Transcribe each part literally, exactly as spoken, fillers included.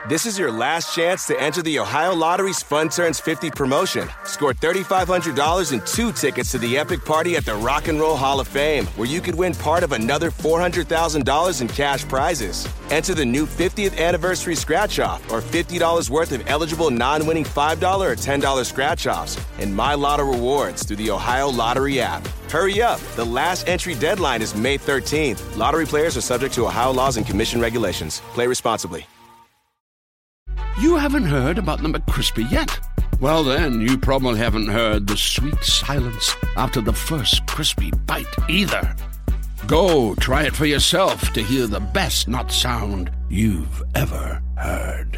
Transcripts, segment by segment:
This is your last chance to enter the Ohio Lottery's Fun Turns fifty promotion. Score three thousand five hundred dollars and two tickets to the epic party at the Rock and Roll Hall of Fame, where you could win part of another four hundred thousand dollars in cash prizes. Enter the new fiftieth anniversary scratch-off or fifty dollars worth of eligible non-winning five dollars or ten dollars scratch-offs and My Lotto rewards through the Ohio Lottery app. Hurry up. The last entry deadline is May thirteenth. Lottery players are subject to Ohio laws and commission regulations. Play responsibly. You haven't heard about the McCrispy yet? Well, then, you probably haven't heard the sweet silence after the first crispy bite either. Go try it for yourself to hear the best nut sound you've ever heard.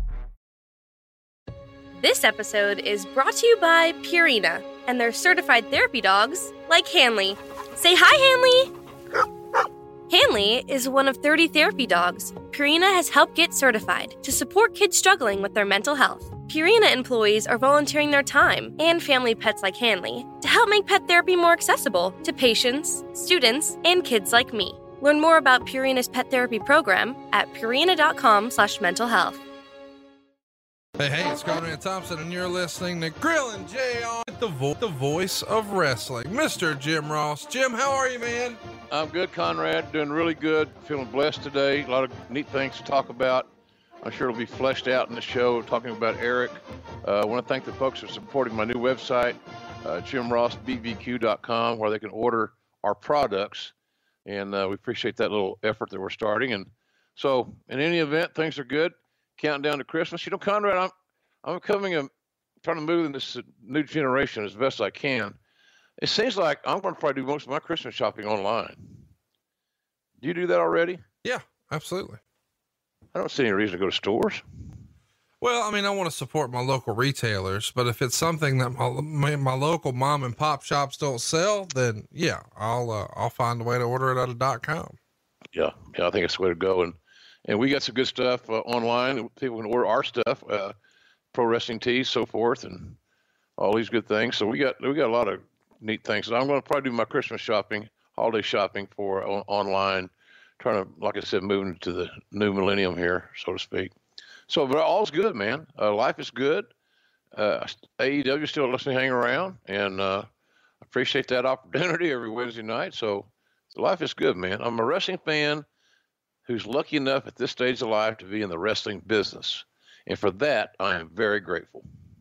This episode is brought to you by Purina and their certified therapy dogs like Hanley. Say hi, Hanley! Hanley is one of thirty therapy dogs Purina has helped get certified to support kids struggling with their mental health. Purina employees are volunteering their time and family pets like Hanley to help make pet therapy more accessible to patients, students, and kids like me. Learn more about Purina's pet therapy program at purina.com slash mental health. Hey, hey, it's Conrad Thompson, and you're listening to Grillin' Jay on the, vo- the voice of wrestling, Mister Jim Ross. Jim, how are you, man? I'm good, Conrad. Doing really good. Feeling blessed today. A lot of neat things to talk about. I'm sure it'll be fleshed out in the show, talking about Eric. Uh, I want to thank the folks for supporting my new website, uh, jim ross b b q dot com, where they can order our products. And uh, we appreciate that little effort that we're starting. And so, in any event, things are good. Counting down to Christmas. You know, Conrad, I'm I'm coming and trying to move in this new generation as best I can. It seems like I'm going to probably do most of my Christmas shopping online. Do you do that already? Yeah, absolutely. I don't see any reason to go to stores. Well, I mean, I want to support my local retailers, but if it's something that my my, my local mom and pop shops don't sell, then yeah, I'll uh, I'll find a way to order it out of dot com. Yeah, yeah, I think it's the way to go. And and we got some good stuff uh, online. People can order our stuff, uh, pro wrestling tees, so forth, and all these good things. So we got we got a lot of neat things. So I'm going to probably do my Christmas shopping, holiday shopping for uh, online. Trying to, like I said, moving to the new millennium here, so to speak. So, but all's good, man. Uh, life is good. Uh, A E W still lets me hang around, and uh, appreciate that opportunity every Wednesday night. So, so life is good, man. I'm a wrestling fan who's lucky enough at this stage of life to be in the wrestling business. And for that, I am very grateful.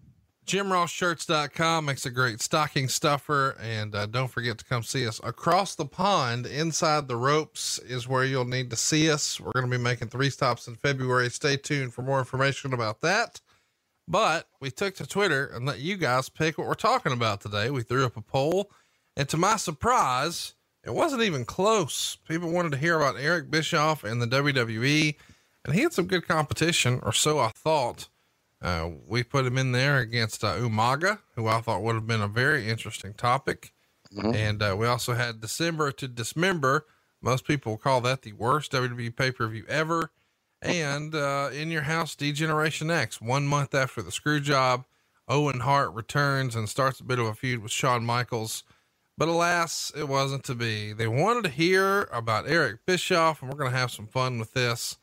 jim ross shirts dot com makes a great stocking stuffer. And uh, don't forget to come see us across the pond. Inside the Ropes is where you'll need to see us. We're going to be making three stops in February. Stay tuned for more information about that. But we took to Twitter and let you guys pick what we're talking about today. We threw up a poll, and to my surprise, it wasn't even close. People wanted to hear about Eric Bischoff and the W W E, and he had some good competition, or so I thought. Uh, we put him in there against uh, Umaga, who I thought would have been a very interesting topic. Mm-hmm. And uh, we also had December to Dismember. Most people call that the worst W W E pay-per-view ever. And uh, In Your House, D-Generation X, one month after the screw job, Owen Hart returns and starts a bit of a feud with Shawn Michaels. But alas, it wasn't to be. They wanted to hear about Eric Bischoff, and we're going to have some fun with this.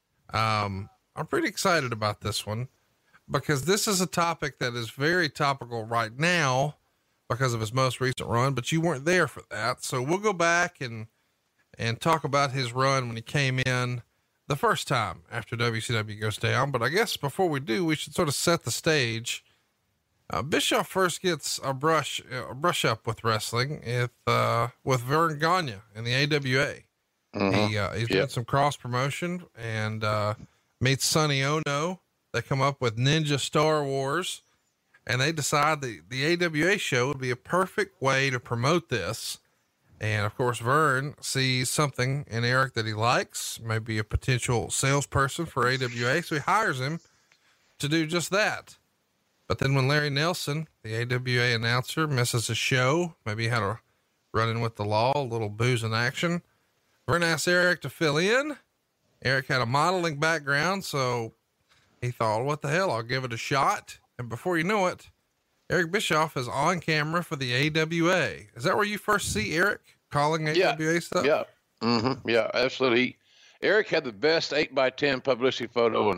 Um, I'm pretty excited about this one, because this is a topic that is very topical right now because of his most recent run, but you weren't there for that. So we'll go back and, and talk about his run when he came in the first time after W C W goes down. But I guess before we do, we should sort of set the stage. Uh, Bischoff first gets a brush, a brush up with wrestling with, uh, with Vern Gagne in the A W A. Mm-hmm. He, uh, he's yep. doing some cross promotion and, uh, meets Sonny Ono. They come up with Ninja Star Wars, and they decide that the A W A show would be a perfect way to promote this. And of course, Vern sees something in Eric that he likes, maybe a potential salesperson for A W A. So he hires him to do just that. But then when Larry Nelson, the A W A announcer, misses a show, maybe he had a run in with the law, a little booze in action, Vern asked Eric to fill in. Eric had a modeling background, so he thought, what the hell, I'll give it a shot. And before you know it, Eric Bischoff is on camera for the A W A. Is that where you first see Eric calling A W A yeah, stuff? Yeah. Mm-hmm. Yeah, absolutely. Eric had the best eight by ten publicity photo in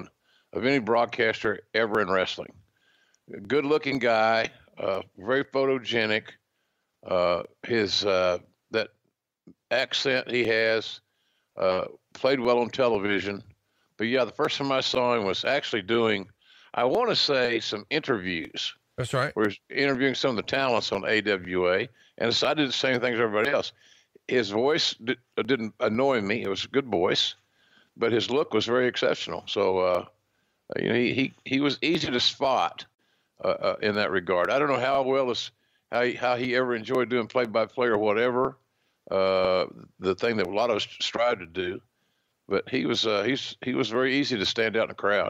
of any broadcaster ever in wrestling. Good looking guy, uh, very photogenic. Uh, his uh, that accent he has, uh, played well on television. But yeah, the first time I saw him was actually doing, I want to say, some interviews. That's right. Where he's interviewing some of the talents on A W A, and so I did the same thing as everybody else. His voice did, didn't annoy me; it was a good voice, but his look was very exceptional. So, uh, you know, he, he he was easy to spot uh, uh, in that regard. I don't know how well as how he, how he ever enjoyed doing play-by-play or whatever, uh, the thing that a lot of us strive to do, but he was uh, he's he was very easy to stand out in the crowd.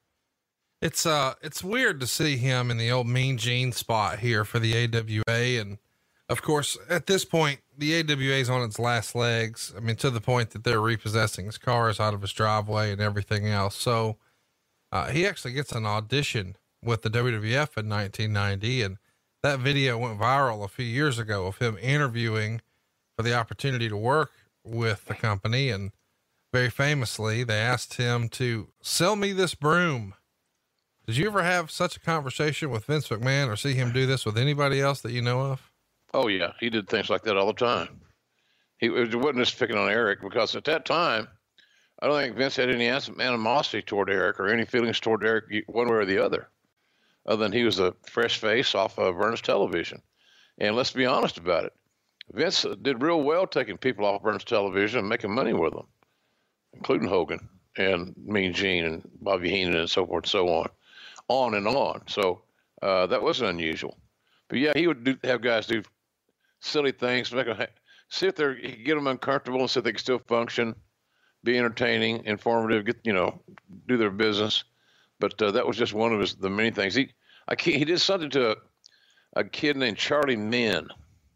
It's uh, it's weird to see him in the old Mean Gene spot here for the A W A. And of course, at this point, the A W A is on its last legs. I mean, to the point that they're repossessing his cars out of his driveway and everything else. So, uh, he actually gets an audition with the W W F in nineteen ninety. And that video went viral a few years ago of him interviewing for the opportunity to work with the company. And very famously, they asked him to sell me this broom. Did you ever have such a conversation with Vince McMahon or see him do this with anybody else that you know of? Oh yeah. He did things like that all the time. He it wasn't just picking on Eric, because at that time, I don't think Vince had any animosity toward Eric or any feelings toward Eric one way or the other, other than he was a fresh face off of Vernon's television. And let's be honest about it. Vince did real well taking people off Vernon's television and making money with them, including Hogan and Mean Gene and Bobby Heenan and so forth and so on. on and on. So, uh, that wasn't unusual, but yeah, he would do, have guys do silly things, make them, see if they're, get them uncomfortable and see if they can still function, be entertaining, informative, get, you know, do their business. But, uh, that was just one of his, the many things he, I can't, he did something to a, a kid named Charlie Min.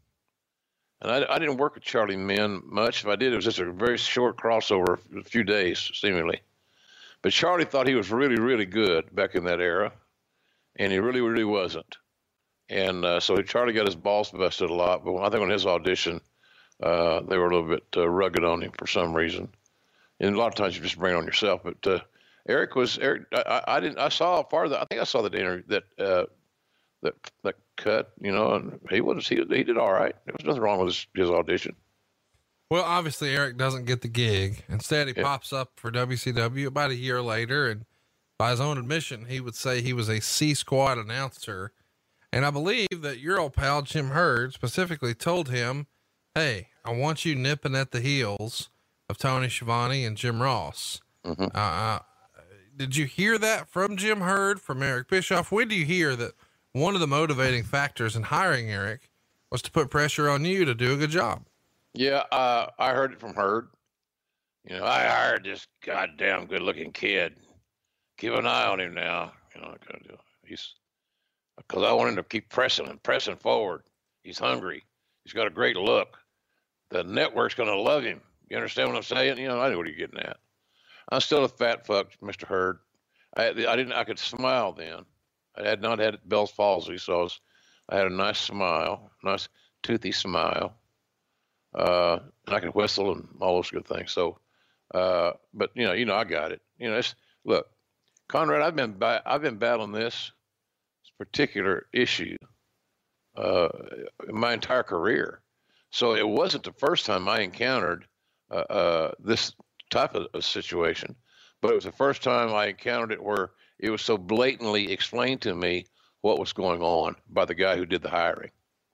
And I, I didn't work with Charlie Min much. If I did, it was just a very short crossover, a few days, seemingly. But Charlie thought he was really, really good back in that era, and he really, really wasn't. And uh, so Charlie got his balls busted a lot. But I think on his audition, uh, they were a little bit uh, rugged on him for some reason. And a lot of times you just bring it on yourself. But uh, Eric was Eric. I, I didn't. I saw farther. I think I saw that interview that uh, that that cut. You know, and he was he he did all right. There was nothing wrong with his, his audition. Well, obviously Eric doesn't get the gig. Instead, he yeah. pops up for W C W about a year later. And by his own admission, he would say he was a C Squad announcer. And I believe that your old pal, Jim Herd, specifically told him, hey, I want you nipping at the heels of Tony Schiavone and Jim Ross. Mm-hmm. Uh, did you hear that from Jim Herd, from Eric Bischoff? When do you hear that one of the motivating factors in hiring Eric was to put pressure on you to do a good job? Yeah, uh, I heard it from Herd. You know, I hired this goddamn good-looking kid. Keep an eye on him now. You know, kind of deal. He's because I want him to keep pressing and pressing forward. He's hungry. He's got a great look. The network's going to love him. You understand what I'm saying? You know, I know what you're getting at. I'm still a fat fuck, Mister Herd. I, I didn't. I could smile then. I had not had Bell's palsy, so I, was, I had a nice smile, nice toothy smile. Uh, and I can whistle and all those good things. So, uh, but you know, you know, I got it. You know, it's, look, Conrad, I've been, ba- I've been battling this particular issue, uh, my entire career. So it wasn't the first time I encountered, uh, uh, this type of a situation, but it was the first time I encountered it where it was so blatantly explained to me what was going on by the guy who did the hiring.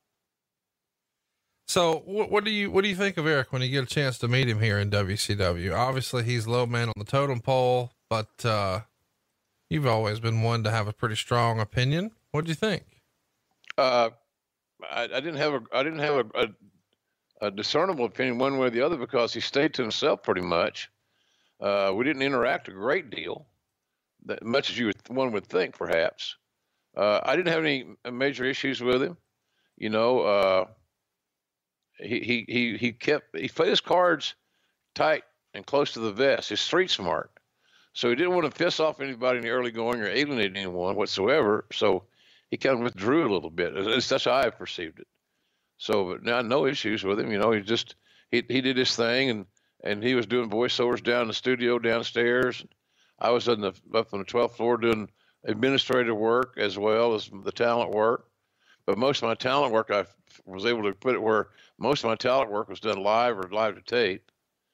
So what, what do you, what do you think of Eric when you get a chance to meet him here in W C W? Obviously he's low man on the totem pole, but, uh, you've always been one to have a pretty strong opinion. What do you think? Uh, I, I didn't have a, I didn't have a, a, a discernible opinion one way or the other because he stayed to himself pretty much. Uh, we didn't interact a great deal, that much as you would, one would think perhaps. Uh, I didn't have any major issues with him. You know, uh, He, he, he, he kept, he played his cards tight and close to the vest. He's street smart. So he didn't want to piss off anybody in the early going or alienate anyone whatsoever. So he kind of withdrew a little bit. At least that's how I perceived it. So, but now no issues with him. You know, he just, he, he did his thing and, and he was doing voiceovers down in the studio downstairs. I was in the, up on the twelfth floor doing administrative work as well as the talent work. But most of my talent work, I was able to put it where most of my talent work was done live or live to tape.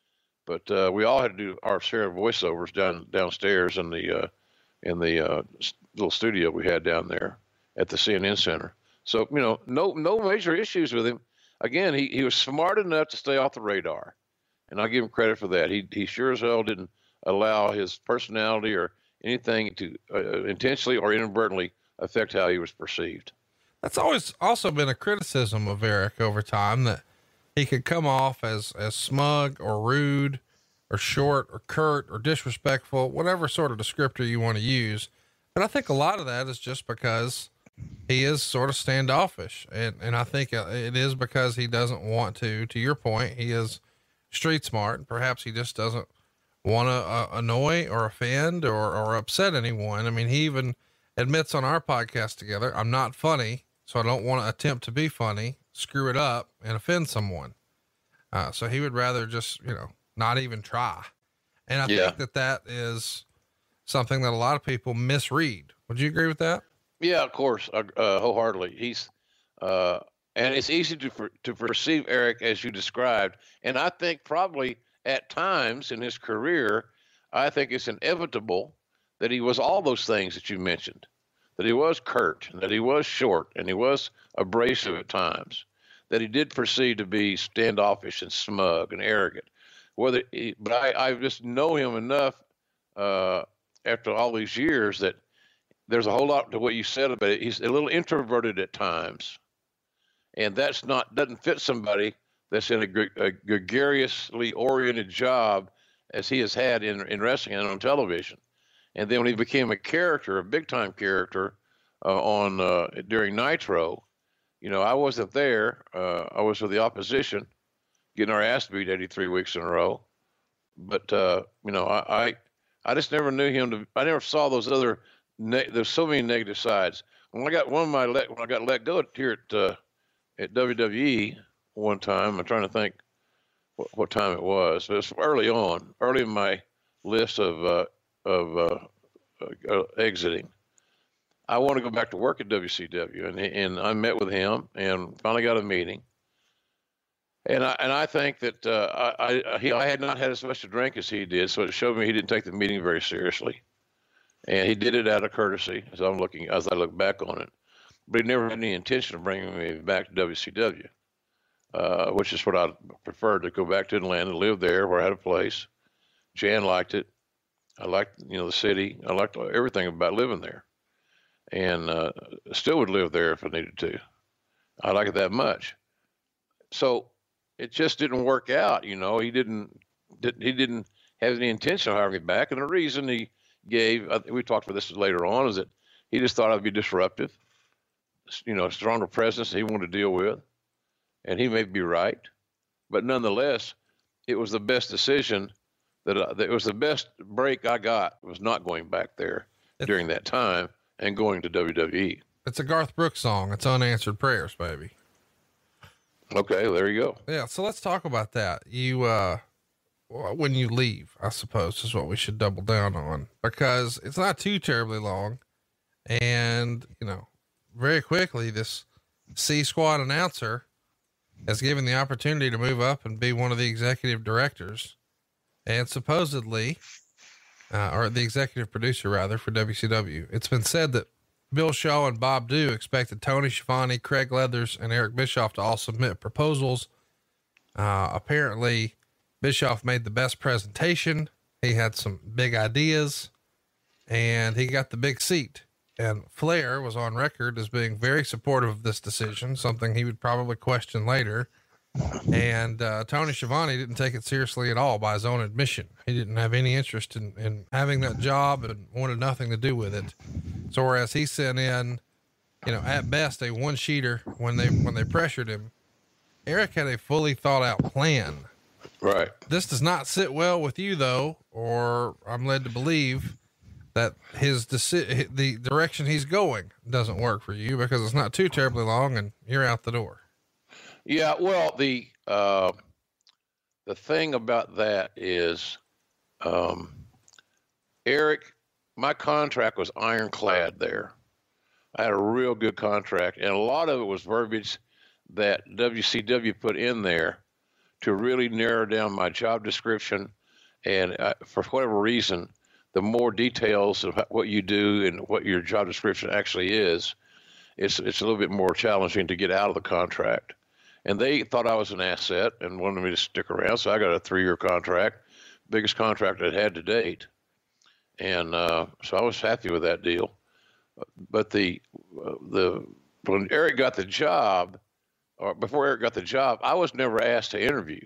But uh, we all had to do our share of voiceovers down downstairs in the uh, in the uh, little studio we had down there at the C N N Center. So you know, no no major issues with him. Again, he, he was smart enough to stay off the radar, and I give him credit for that. He he sure as hell didn't allow his personality or anything to uh, intentionally or inadvertently affect how he was perceived. That's always also been a criticism of Eric over time, that he could come off as, as smug or rude or short or curt or disrespectful, whatever sort of descriptor you want to use. But I think a lot of that is just because he is sort of standoffish. And, and I think it is because he doesn't want to, to your point, he is street smart. Perhaps he just doesn't want to uh, annoy or offend or, or upset anyone. I mean, he even admits on our podcast together, I'm not funny, so I don't want to attempt to be funny, screw it up and offend someone. Uh, so he would rather just, you know, not even try. And I yeah. think that that is something that a lot of people misread. Would you agree with that? Yeah, of course. Uh, wholeheartedly. He's, uh, and it's easy to, for, to perceive Eric as you described. And I think probably at times in his career, I think it's inevitable that he was all those things that you mentioned, that he was curt, and that he was short, and he was abrasive at times, that he did perceive to be standoffish and smug and arrogant. Whether, he, but I, I just know him enough uh, after all these years that there's a whole lot to what you said about it. He's a little introverted at times, and that's not doesn't fit somebody that's in a, a gregariously oriented job as he has had in in wrestling and on television. And then when he became a character, a big time character uh, on uh, during Nitro, you know, I wasn't there. Uh, I was with the opposition, getting our ass beat eighty-three weeks in a row. But uh, you know, I, I I just never knew him to. I never saw those other. Ne- there's so many negative sides. When I got one of my let, when I got let go here at uh, at W W E one time, I'm trying to think what, what time it was. It was early on, early in my list of. Uh, of uh, uh, exiting. I want to go back to work at W C W, and and I met with him and finally got a meeting. And I and I think that uh, I I, he, I had not had as much to drink as he did, so it showed me he didn't take the meeting very seriously, and he did it out of courtesy. As I'm looking, as I look back on it, but he never had any intention of bringing me back to W C W, uh, which is what I preferred, to go back to Atlanta, live there where I had a place. Jan liked it. I liked, you know, the city. I liked everything about living there, and uh, still would live there if I needed to. I like it that much. So it just didn't work out. You know, he didn't, didn't he didn't have any intention of hiring me back. And the reason he gave, I think we talked about this later on, is that he just thought I'd be disruptive. You know, stronger presence he wanted to deal with, and he may be right, but nonetheless, it was the best decision. That, uh, that it was the best break I got, was not going back there it's, during that time and going to W W E. It's a Garth Brooks song. It's Unanswered Prayers, baby. Okay. There you go. Yeah. So let's talk about that. You, uh, when you leave, I suppose is what we should double down on, because it's not too terribly long. And, you know, very quickly, this C Squad announcer has given the opportunity to move up and be one of the executive directors. And supposedly, uh, or the executive producer rather, for W C W. It's been said that Bill Shaw and Bob Dew expected Tony Schiavone, Craig Leathers, and Eric Bischoff to all submit proposals. Uh, apparently Bischoff made the best presentation. He had some big ideas and he got the big seat. And Flair was on record as being very supportive of this decision, something he would probably question later. And uh, Tony Schiavone didn't take it seriously at all, by his own admission. He didn't have any interest in, in having that job and wanted nothing to do with it. So whereas he sent in, you know, at best a one sheeter when they, when they pressured him, Eric had a fully thought out plan. Right. This does not sit well with you though, or I'm led to believe that his deci- the direction he's going doesn't work for you, because it's not too terribly long and you're out the door. Yeah, well, the uh, the thing about that is, um, Eric, my contract was ironclad there. I had a real good contract, and a lot of it was verbiage that W C W put in there to really narrow down my job description. And uh, for whatever reason, the more details of what you do and what your job description actually is, it's it's a little bit more challenging to get out of the contract. And they thought I was an asset and wanted me to stick around, so I got a three-year contract, biggest contract I'd had to date. And uh, so I was happy with that deal. But the uh, the when Eric got the job, or before Eric got the job, I was never asked to interview.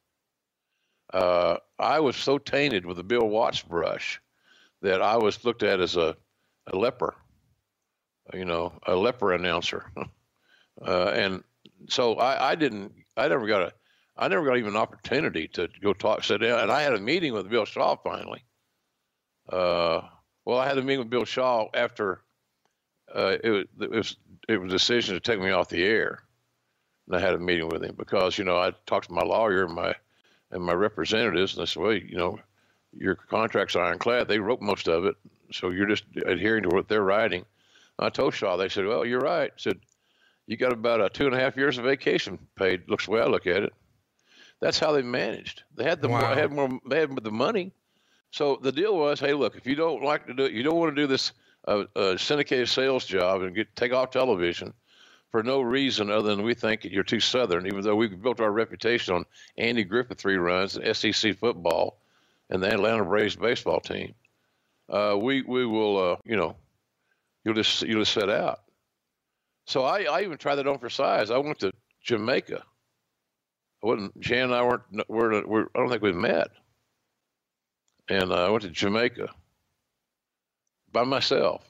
Uh, I was so tainted with the Bill Watts brush that I was looked at as a, a leper, you know, a leper announcer. uh, and so I, I didn't, I never got a, I never got even an opportunity to go talk, sit down. And I had a meeting with Bill Shaw finally. Uh, well, I had a meeting with Bill Shaw after uh, it was, it was, it was a decision to take me off the air. And I had a meeting with him because, you know, I talked to my lawyer and my, and my representatives, and I said, well, you know, your contract's ironclad. They wrote most of it, so you're just adhering to what they're writing. I told Shaw, they said, well, you're right. I said, you got about a two and a half years of vacation paid. Looks the way I look at it. That's how they managed. They had the Wow. more, had more, they had the money. So the deal was, hey, look, if you don't like to do it, you don't want to do this uh, uh, syndicated sales job and get take off television for no reason other than we think you're too Southern, even though we've built our reputation on Andy Griffith reruns, S E C football, and the Atlanta Braves baseball team. Uh, we we will, uh, you know, you'll just you'll just set out. So I, I even tried that on for size. I went to Jamaica. I wasn't Jan and I weren't we're, we're I don't think we met, and uh, I went to Jamaica by myself,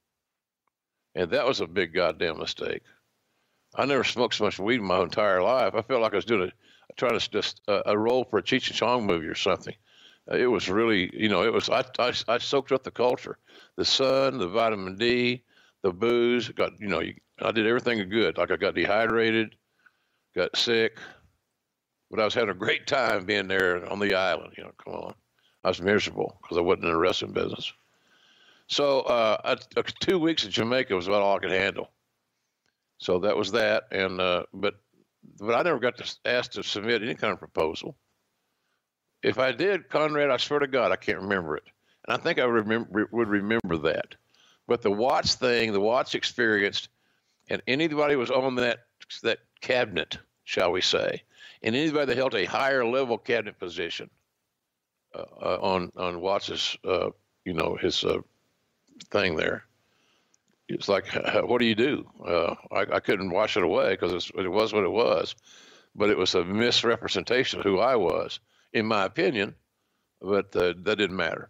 and that was a big goddamn mistake. I never smoked so much weed in my entire life. I felt like I was doing a, trying to just uh, a role for a Cheech and Chong movie or something. Uh, it was really, you know, it was, I, I, I soaked up the culture, the sun, the vitamin D, the booze, got, you know, you, I did everything good. Like I got dehydrated, got sick, but I was having a great time being there on the island. You know, come on. I was miserable because I wasn't in the wrestling business. So uh, I, uh, two weeks in Jamaica was about all I could handle. So that was that, and uh, but but I never got to asked to submit any kind of proposal. If I did, Conrad, I swear to God, I can't remember it, and I think I remember would remember that. But the Watts thing, the Watts experience, and anybody who was on that that cabinet, shall we say, and anybody that held a higher level cabinet position uh, uh, on on Watts's, uh, you know, his uh, thing there. It's like, what do you do? Uh, I, I couldn't wash it away because it was what it was, but it was a misrepresentation of who I was, in my opinion, but uh, that didn't matter.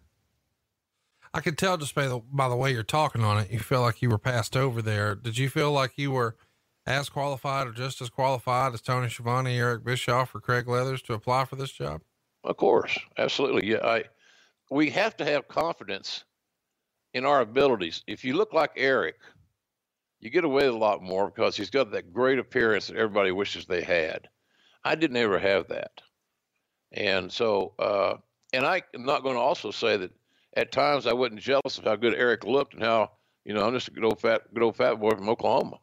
I could tell just by the, by the way you're talking on it, you feel like you were passed over there. Did you feel like you were as qualified or just as qualified as Tony Schiavone, Eric Bischoff, or Craig Leathers to apply for this job? Of course. Absolutely. Yeah. I, we have to have confidence in our abilities. If you look like Eric, you get away with a lot more because he's got that great appearance that everybody wishes they had. I didn't ever have that. And so, uh, and I am not going to also say that at times I wasn't jealous of how good Eric looked and how, you know, I'm just a good old fat, good old fat boy from Oklahoma.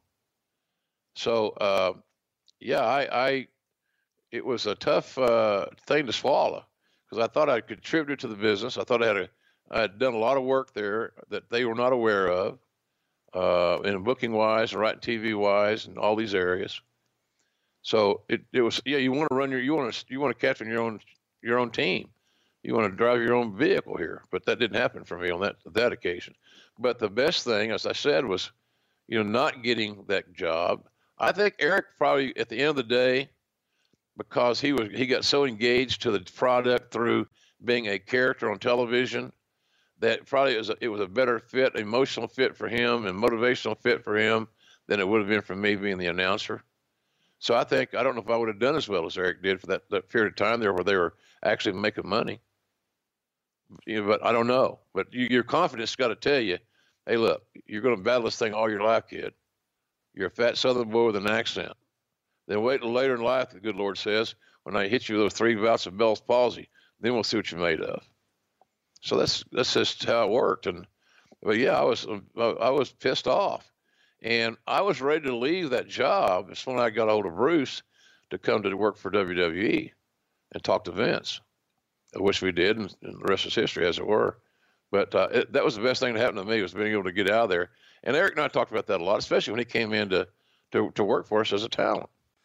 So, uh, yeah, I, I, it was a tough uh, thing to swallow because I thought I contributed to the business. I thought I had a, I had done a lot of work there that they were not aware of, uh, in booking wise and writing T V wise and all these areas. So it, it was, yeah, you want to run your, you want to, you want to captain your own, your own team. You want to drive your own vehicle here, but that didn't happen for me on that, that occasion. But the best thing, as I said, was, you know, not getting that job. I think Eric probably at the end of the day, because he was, he got so engaged to the product through being a character on television, that probably it was, a, it was a better fit, emotional fit for him and motivational fit for him than it would have been for me being the announcer. So I think, I don't know if I would have done as well as Eric did for that, that period of time there where they were actually making money. You know, but I don't know. But you, your confidence got to tell you, hey, look, you're going to battle this thing all your life, kid. You're a fat Southern boy with an accent. Then wait till later in life, the good Lord says, when I hit you with those three bouts of Bell's palsy, then we'll see what you're made of. So that's, that's just how it worked. And, but yeah, I was, I was pissed off, and I was ready to leave that job. It's when I got a hold of Bruce to come to work for W W E and talk to Vince, which we did, and, and the rest is history, as it were. But uh, it, that was the best thing that happened to me, was being able to get out of there. And Eric and I talked about that a lot, especially when he came in to, to, to work for us as a talent.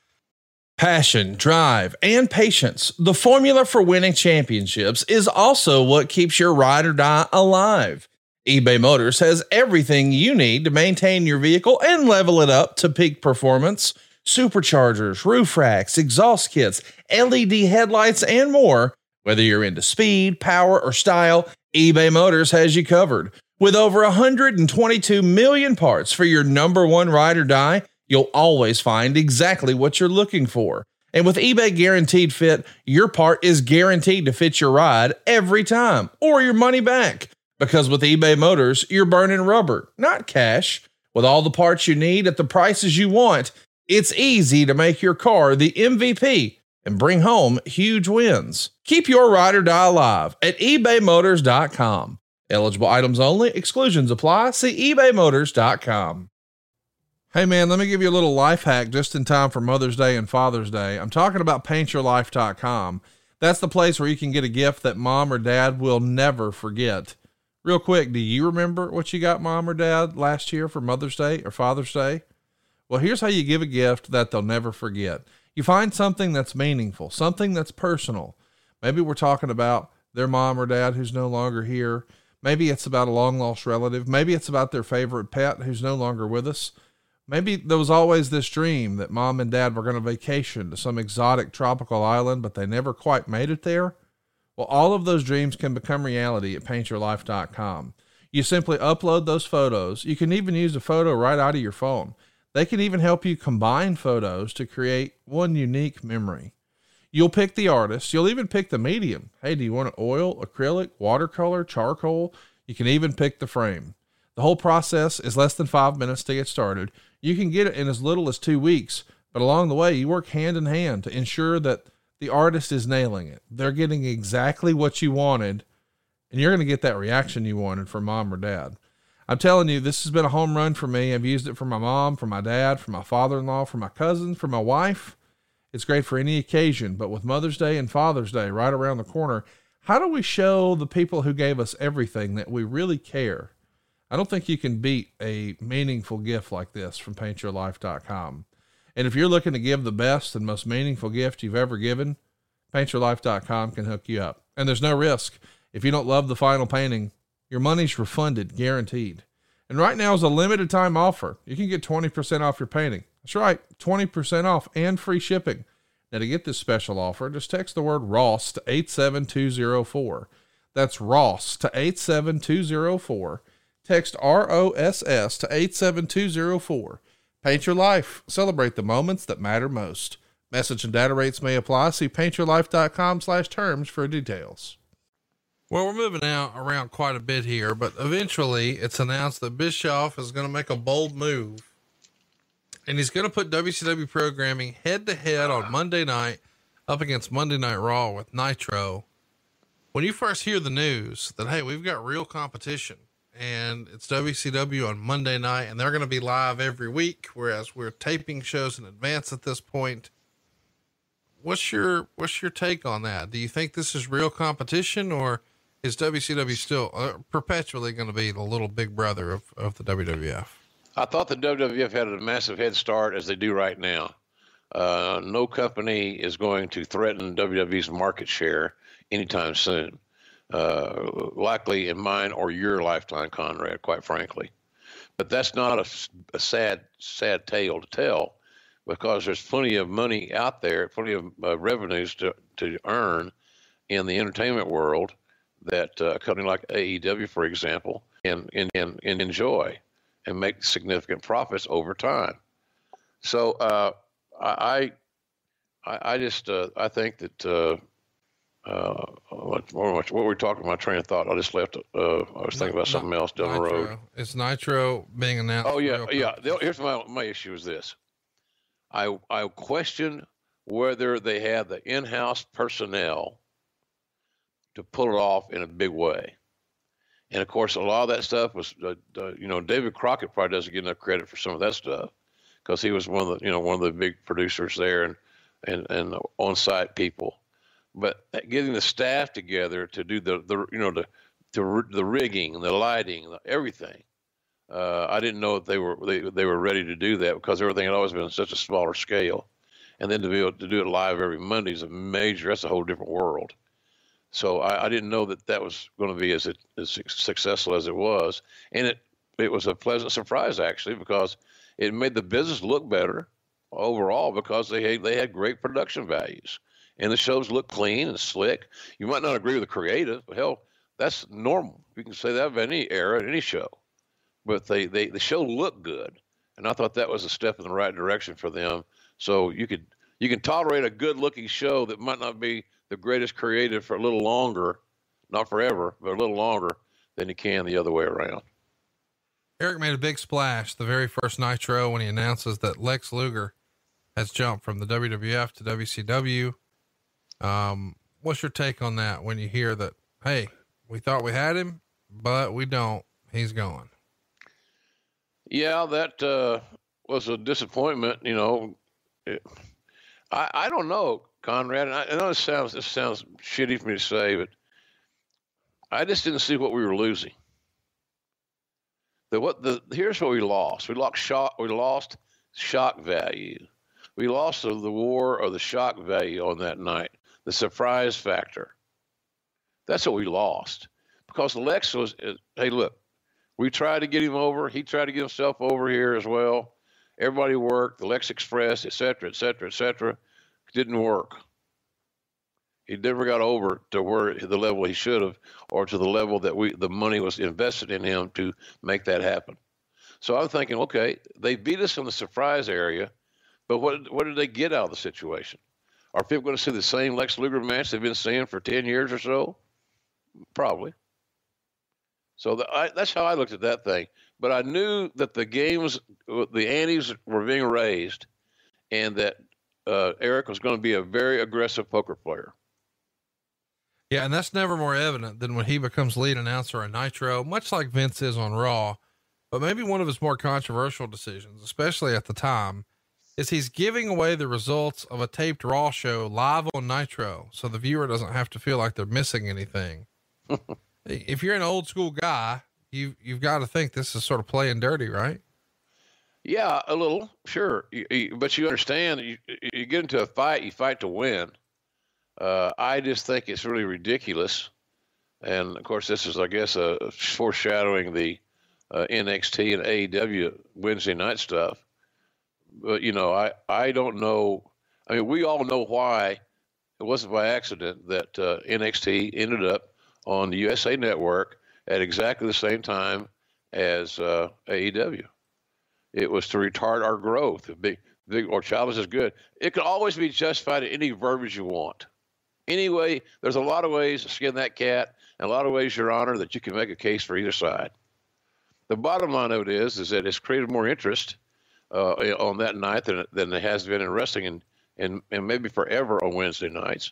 Passion, drive, and patience. The formula for winning championships is also what keeps your ride or die alive. eBay Motors has everything you need to maintain your vehicle and level it up to peak performance. Superchargers, roof racks, exhaust kits, L E D headlights, and more. Whether you're into speed, power, or style, eBay Motors has you covered. With over one hundred twenty-two million parts for your number one ride or die, you'll always find exactly what you're looking for. And with eBay Guaranteed Fit, your part is guaranteed to fit your ride every time, or your money back. Because with eBay Motors, you're burning rubber, not cash. With all the parts you need at the prices you want, it's easy to make your car the M V P and bring home huge wins. Keep your ride or die alive at ebay motors dot com. Eligible items only. Exclusions apply. See ebay motors dot com. Hey man, let me give you a little life hack just in time for Mother's Day and Father's Day. I'm talking about paint your life dot com. That's the place where you can get a gift that mom or dad will never forget. Real quick, do you remember what you got mom or dad last year for Mother's Day or Father's Day? Well, here's how you give a gift that they'll never forget. You find something that's meaningful, something that's personal. Maybe we're talking about their mom or dad who's no longer here. Maybe it's about a long lost relative. Maybe it's about their favorite pet who's no longer with us. Maybe there was always this dream that mom and dad were going to vacation to some exotic tropical island, but they never quite made it there. Well, all of those dreams can become reality at paint your life dot com. You simply upload those photos. You can even use a photo right out of your phone. They can even help you combine photos to create one unique memory. You'll pick the artist. You'll even pick the medium. Hey, do you want oil, acrylic, watercolor, charcoal? You can even pick the frame. The whole process is less than five minutes to get started. You can get it in as little as two weeks, but along the way, you work hand in hand to ensure that the artist is nailing it. They're getting exactly what you wanted, and you're going to get that reaction you wanted from mom or dad. I'm telling you, this has been a home run for me. I've used it for my mom, for my dad, for my father-in-law, for my cousins, for my wife. It's great for any occasion, but with Mother's Day and Father's Day right around the corner, how do we show the people who gave us everything that we really care? I don't think you can beat a meaningful gift like this from paint your life dot com. And if you're looking to give the best and most meaningful gift you've ever given, paint your life dot com can hook you up. And there's no risk. If you don't love the final painting, your money's refunded, guaranteed. And right now is a limited time offer. You can get twenty percent off your painting. That's right, twenty percent off and free shipping. Now to get this special offer, just text the word Ross to eight seven two zero four. That's Ross to eight seven two zero four. Text R O S S to eight seven two zero four. Paint your life. Celebrate the moments that matter most. Message and data rates may apply. See paint your life dot com slash terms for details. Well, we're moving out around quite a bit here, but eventually it's announced that Bischoff is going to make a bold move, and he's going to put W C W programming head to head on Monday night up against Monday Night Raw with Nitro. When you first hear the news that, hey, we've got real competition and it's W C W on Monday night and they're going to be live every week, whereas we're taping shows in advance at this point. What's your, what's your take on that? Do you think this is real competition, or is W C W still uh, perpetually going to be the little big brother of, of the W W F? I thought the W W F had a massive head start, as they do right now. Uh, no company is going to threaten W W E's market share anytime soon. Uh, likely in mine or your lifetime, Conrad, quite frankly. But that's not a, a sad, sad tale to tell, because there's plenty of money out there, plenty of uh, revenues to, to earn in the entertainment world that uh, a company like A E W, for example, can, can, can, can enjoy and make significant profits over time. So uh, I, I, I just uh, I think that uh, uh, what, what we're talking about, train of thought. I just left. Uh, I was thinking about something else down Nitro. the road. It's Nitro being announced. Oh yeah, yeah. Here's my my issue is this. I I question whether they have the in-house personnel to pull it off in a big way. And of course, a lot of that stuff was, uh, uh, you know, David Crockett probably doesn't get enough credit for some of that stuff because he was one of the, you know, one of the big producers there and, and, and on-site people. But getting the staff together to do the, the you know, the, the, the rigging, the lighting, the, everything. Uh, I didn't know that they were, they, they were ready to do that because everything had always been on such a smaller scale. And then to be able to do it live every Monday is a major, that's a whole different world. So I, I didn't know that that was going to be as, it, as successful as it was. And it, it was a pleasant surprise, actually, because it made the business look better overall because they had, they had great production values. And the shows look clean and slick. You might not agree with the creative, but hell, that's normal. You can say that of any era, any show. But they, they the show looked good. And I thought that was a step in the right direction for them. So you could you can tolerate a good-looking show that might not be the greatest creative for a little longer, not forever, but a little longer than you can the other way around. Eric made a big splash the very first Nitro when he announces that Lex Luger has jumped from the W W F to W C W. Um, what's your take on that when you hear that, hey, we thought we had him, but we don't, he's gone? Yeah, that uh, was a disappointment. You know, it, I, I don't know, Conrad, and I, I know it sounds, it sounds shitty for me to say, but I just didn't see what we were losing. The, what the, here's what we lost. We lost shock, we lost shock value. We lost the, the war or the shock value on that night, the surprise factor. That's what we lost because Lex was, hey, look, we tried to get him over. He tried to get himself over here as well. Everybody worked, the Lex Express, et cetera, et cetera, et cetera. Didn't work. He never got over to where the level he should have, or to the level that we the money was invested in him to make that happen. So I'm thinking, okay, they beat us in the surprise area, but what what did they get out of the situation? Are people going to see the same Lex Luger match they've been seeing for ten years or so? Probably. So the, I, that's how I looked at that thing. But I knew that the games, the antes were being raised, and that uh, Eric was going to be a very aggressive poker player. Yeah, and that's never more evident than when he becomes lead announcer on Nitro, much like Vince is on Raw. But maybe one of his more controversial decisions, especially at the time, is he's giving away the results of a taped Raw show live on Nitro, so the viewer doesn't have to feel like they're missing anything. If you're an old school guy, you, you've got to think this is sort of playing dirty, right? Yeah, a little, sure. You, you, but you understand, you, you get into a fight, you fight to win. Uh, I just think it's really ridiculous. And of course, this is, I guess, a uh, foreshadowing the uh, N X T and A E W Wednesday night stuff. But, you know, I, I don't know. I mean, we all know why it wasn't by accident that uh, N X T ended up on the U S A Network at exactly the same time as uh, A E W. It was to retard our growth. Big, big or childish is good. It can always be justified in any verbiage you want. Anyway, there's a lot of ways to skin that cat, and a lot of ways, Your Honor, that you can make a case for either side. The bottom line of it is, is that it's created more interest uh, on that night than than it has been in wrestling, and and, and maybe forever on Wednesday nights.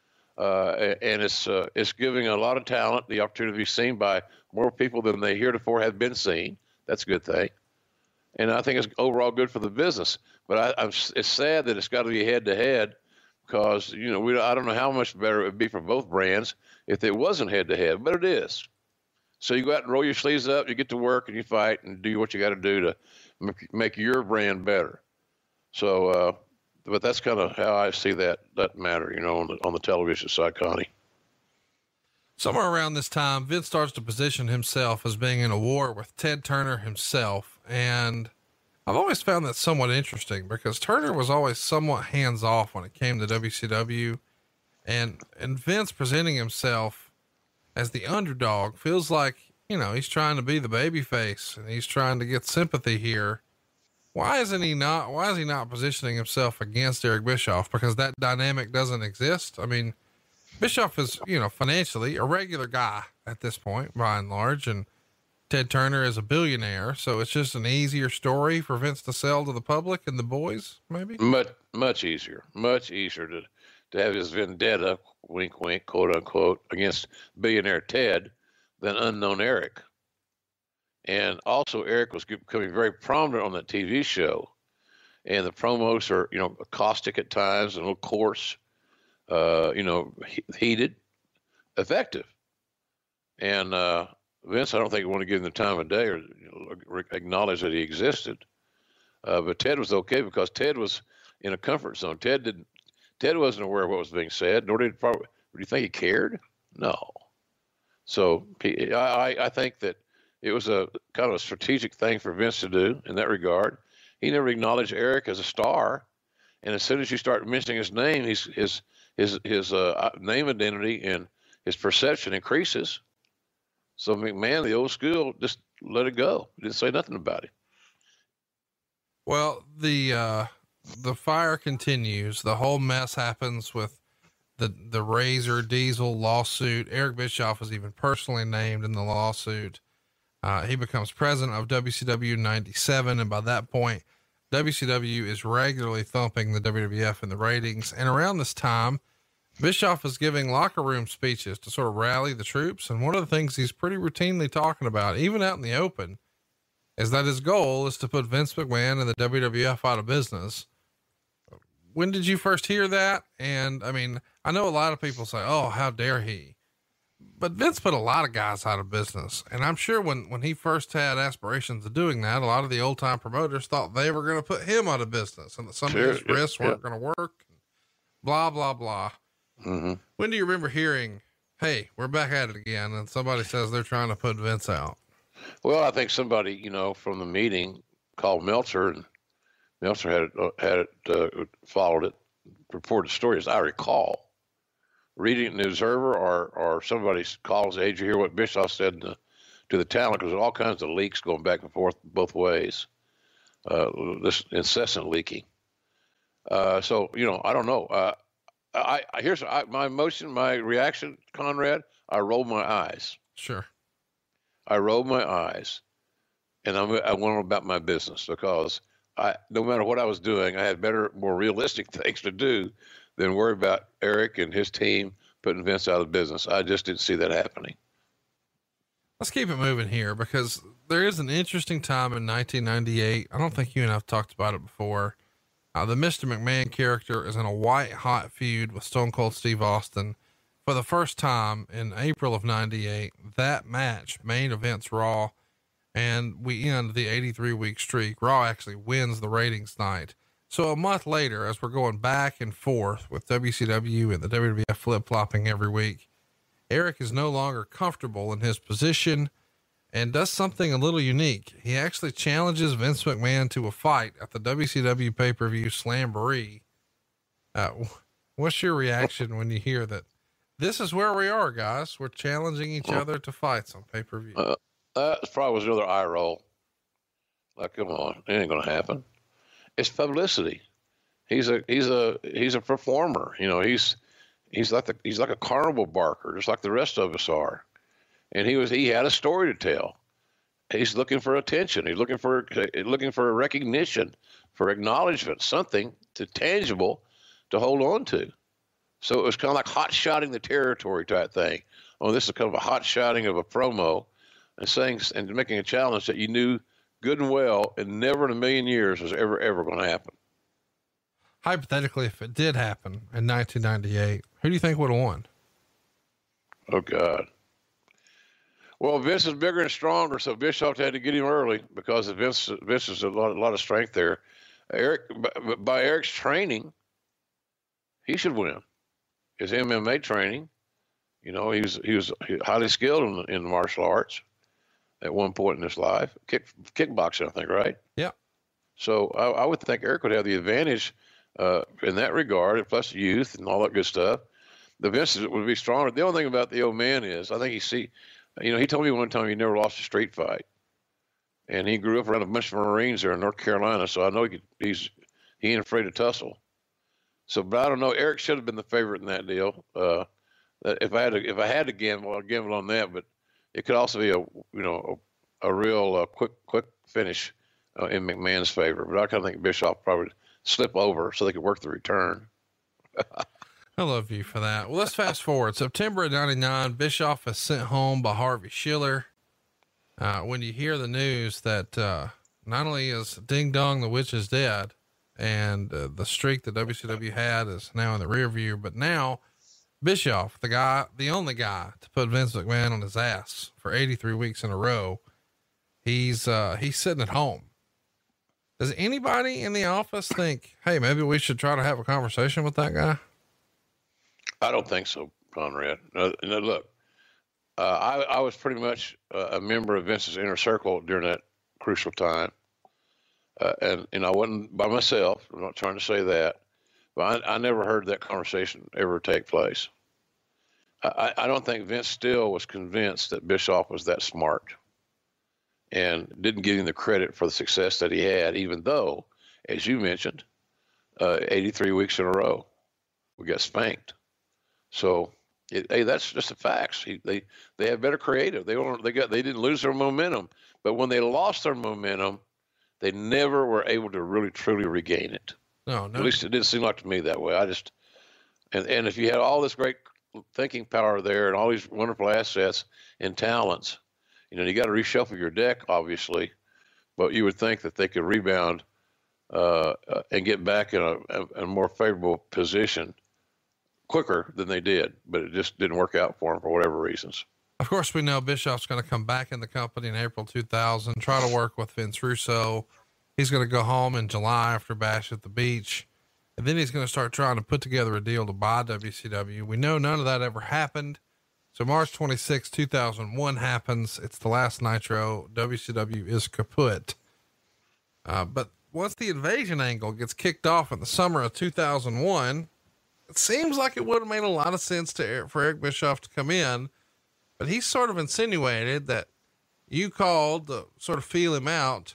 Uh, and it's uh, it's giving a lot of talent the opportunity to be seen by more people than they heretofore have been seen. That's a good thing, and I think it's overall good for the business. But I, I'm, it's sad that it's got to be head to head, because you know we I don't know how much better it would be for both brands if it wasn't head to head, but it is. So you go out and roll your sleeves up, you get to work, and you fight and do what you got to do to make your brand better. So. Uh, But that's kind of how I see that, that matter, you know, on the, on the television side, Connie. Somewhere around this time, Vince starts to position himself as being in a war with Ted Turner himself. And I've always found that somewhat interesting because Turner was always somewhat hands off when it came to W C W, and, and Vince presenting himself as the underdog feels like, you know, he's trying to be the baby face and he's trying to get sympathy here. Why isn't he not, why is he not positioning himself against Eric Bischoff? Because that dynamic doesn't exist. I mean, Bischoff is, you know, financially a regular guy at this point, by and large, and Ted Turner is a billionaire. So it's just an easier story for Vince to sell to the public and the boys, maybe. Much, much easier, much easier to, to have his vendetta, wink, wink, quote unquote, against billionaire Ted than unknown Eric. And also, Eric was becoming very prominent on that T V show, and the promos are, you know, caustic at times and a little coarse, uh, you know, he- heated, effective. And uh, Vince, I don't think he wanted to give him the time of day or, you know, acknowledge that he existed. Uh, but Ted was okay because Ted was in a comfort zone. Ted didn't. Ted wasn't aware of what was being said, nor did probably. Do you think he cared? No. So he, I, I think that it was a kind of a strategic thing for Vince to do in that regard. He never acknowledged Eric as a star, and as soon as you start mentioning his name, his his his his uh, name identity and his perception increases. So McMahon, the old school, just let it go. Didn't say nothing about it. Well, the, uh, the fire continues. The whole mess happens with the, the Razor Diesel lawsuit. Eric Bischoff was even personally named in the lawsuit. Uh, he becomes president of W C W ninety-seven. And by that point, W C W is regularly thumping the W W F in the ratings. And around this time, Bischoff is giving locker room speeches to sort of rally the troops. And one of the things he's pretty routinely talking about, even out in the open, is that his goal is to put Vince McMahon and the W W F out of business. When did you first hear that? And I mean, I know a lot of people say, oh, how dare he? But Vince put a lot of guys out of business. And I'm sure when, when he first had aspirations of doing that, a lot of the old time promoters thought they were going to put him out of business and that some Sure, of his yeah, risks weren't yeah. going to work. Blah, blah, blah. Mm-hmm. When do you remember hearing, hey, we're back at it again, and somebody says they're trying to put Vince out? Well, I think somebody, you know, from the meeting called Meltzer, and Meltzer had it, uh, had it, uh, followed it, reported stories. I recall reading it in the Observer, or, or somebody calls, hey, did you hear what Bischoff said to, to the talent? Because all kinds of leaks going back and forth both ways, uh, this incessant leaking. Uh, so, you know, I don't know. Uh, I, I here's I, my emotion, my reaction, Conrad. I rolled my eyes. Sure. I rolled my eyes, and I'm, I went on about my business because I, no matter what I was doing, I had better, more realistic things to do than worry about Eric and his team putting Vince out of business. I just didn't see that happening. Let's keep it moving here because there is an interesting time in nineteen ninety-eight. I don't think you and I've talked about it before. Uh, the Mister McMahon character is in a white hot feud with Stone Cold Steve Austin for the first time in April of ninety-eight. That match main events Raw, and we end the eighty-three week streak. Raw actually wins the ratings night. So a month later, as we're going back and forth with W C W and the W W F flip flopping every week, Eric is no longer comfortable in his position and does something a little unique. He actually challenges Vince McMahon to a fight at the W C W pay-per-view Slamboree. Uh, what's your reaction when you hear that this is where we are, guys? We're challenging each other to fights on pay-per-view. Uh, that probably was another eye roll. Like, come on, it ain't going to happen. It's publicity. He's a, he's a, he's a performer. You know, he's, he's like the, he's like a carnival barker, just like the rest of us are. And he was, he had a story to tell. He's looking for attention. He's looking for, looking for recognition, for acknowledgement, something to tangible to hold on to. So it was kind of like hot shotting the territory type thing. Oh, this is kind of a hot shotting of a promo and saying, and making a challenge that you knew good and well and never in a million years was ever, ever going to happen. Hypothetically, if it did happen in nineteen ninety-eight, who do you think would have won? Oh God. Well, Vince is bigger and stronger, so Bischoff had to get him early because of Vince. Vince has a lot, a lot of strength there. Eric, by, by Eric's training, he should win. His M M A training, you know, he was he was highly skilled in, in martial arts at one point in his life. Kick, kickboxing, I think, right? Yeah. So I, I would think Eric would have the advantage uh, in that regard, plus youth and all that good stuff. The Vince would be stronger. The only thing about the old man is, I think he see. You know, he told me one time he never lost a street fight, and he grew up around a bunch of Marines there in North Carolina. So I know he could, he's he ain't afraid to tussle. So, but I don't know. Eric should have been the favorite in that deal. Uh, if I had to, if I had to gamble, I'd gamble on that. But it could also be a you know a, a real uh, quick quick finish uh, in McMahon's favor. But I kind of think Bischoff probably would slip over so they could work the return. I love you for that. Well, let's fast forward. September of ninety-nine, Bischoff is sent home by Harvey Schiller. Uh, when you hear the news that, uh, not only is Ding Dong the Witch is dead and uh, the streak that W C W had is now in the rear view, but now Bischoff, the guy, the only guy to put Vince McMahon on his ass for eighty-three weeks in a row, he's, uh, he's sitting at home. Does anybody in the office think, hey, maybe we should try to have a conversation with that guy? I don't think so, Conrad. No, no, look, uh, I, I was pretty much uh, a member of Vince's inner circle during that crucial time. Uh, and, and I wasn't by myself. I'm not trying to say that, but I, I never heard that conversation ever take place. I, I don't think Vince still was convinced that Bischoff was that smart and didn't give him the credit for the success that he had, even though, as you mentioned, uh, eighty-three weeks in a row, we got spanked. So, it, hey, that's just the facts. He, they they have better creative. They don't, they got they didn't lose their momentum, but when they lost their momentum, they never were able to really truly regain it. No, no. At least it didn't seem like to me that way. I just and and if you had all this great thinking power there and all these wonderful assets and talents, you know, you got to reshuffle your deck, obviously, but you would think that they could rebound uh, uh, and get back in a, a, a more favorable position quicker than they did, but it just didn't work out for them for whatever reasons. Of course, we know Bischoff's going to come back in the company in April two thousand, try to work with Vince Russo. He's going to go home in July after Bash at the Beach. And then he's going to start trying to put together a deal to buy W C W. We know none of that ever happened. So March twenty-sixth, two thousand one happens. It's the last Nitro. W C W is kaput. Uh, but once the invasion angle gets kicked off in the summer of two thousand one, it seems like it would have made a lot of sense to Eric, for Eric Bischoff to come in, but he sort of insinuated that you called to sort of feel him out,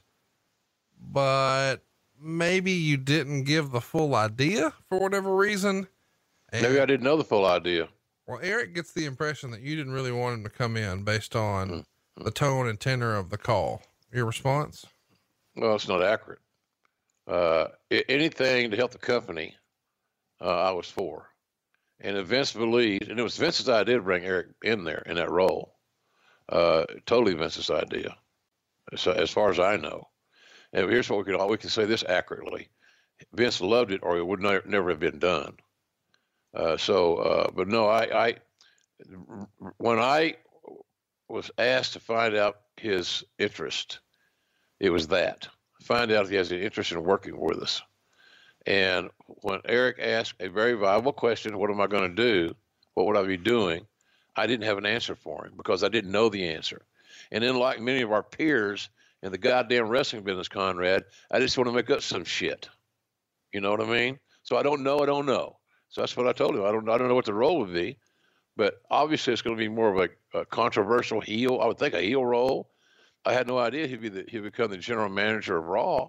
but maybe you didn't give the full idea for whatever reason. And, Maybe I didn't know the full idea. Well, Eric gets the impression that you didn't really want him to come in based on mm-hmm. the tone and tenor of the call. Your response? Well, it's not accurate. Uh, anything to help the company, Uh, I was for. And if Vince believed, and it was Vince's idea to bring Eric in there in that role, uh, totally Vince's idea, so, as far as I know. And here's what we can all we can say this accurately: Vince loved it, or it would never, never have been done. Uh, so, uh, but no, I, I, when I was asked to find out his interest, it was that find out if he has an interest in working with us. And when Eric asked a very viable question, what am I going to do? What would I be doing? I didn't have an answer for him because I didn't know the answer. And then, like many of our peers in the goddamn wrestling business, Conrad, I just want to make up some shit. You know what I mean? So I don't know. I don't know. So that's what I told him. I don't, I don't know what the role would be, but obviously it's going to be more of a, a controversial heel. I would think a heel role. I had no idea he'd be the, he'd become the general manager of Raw.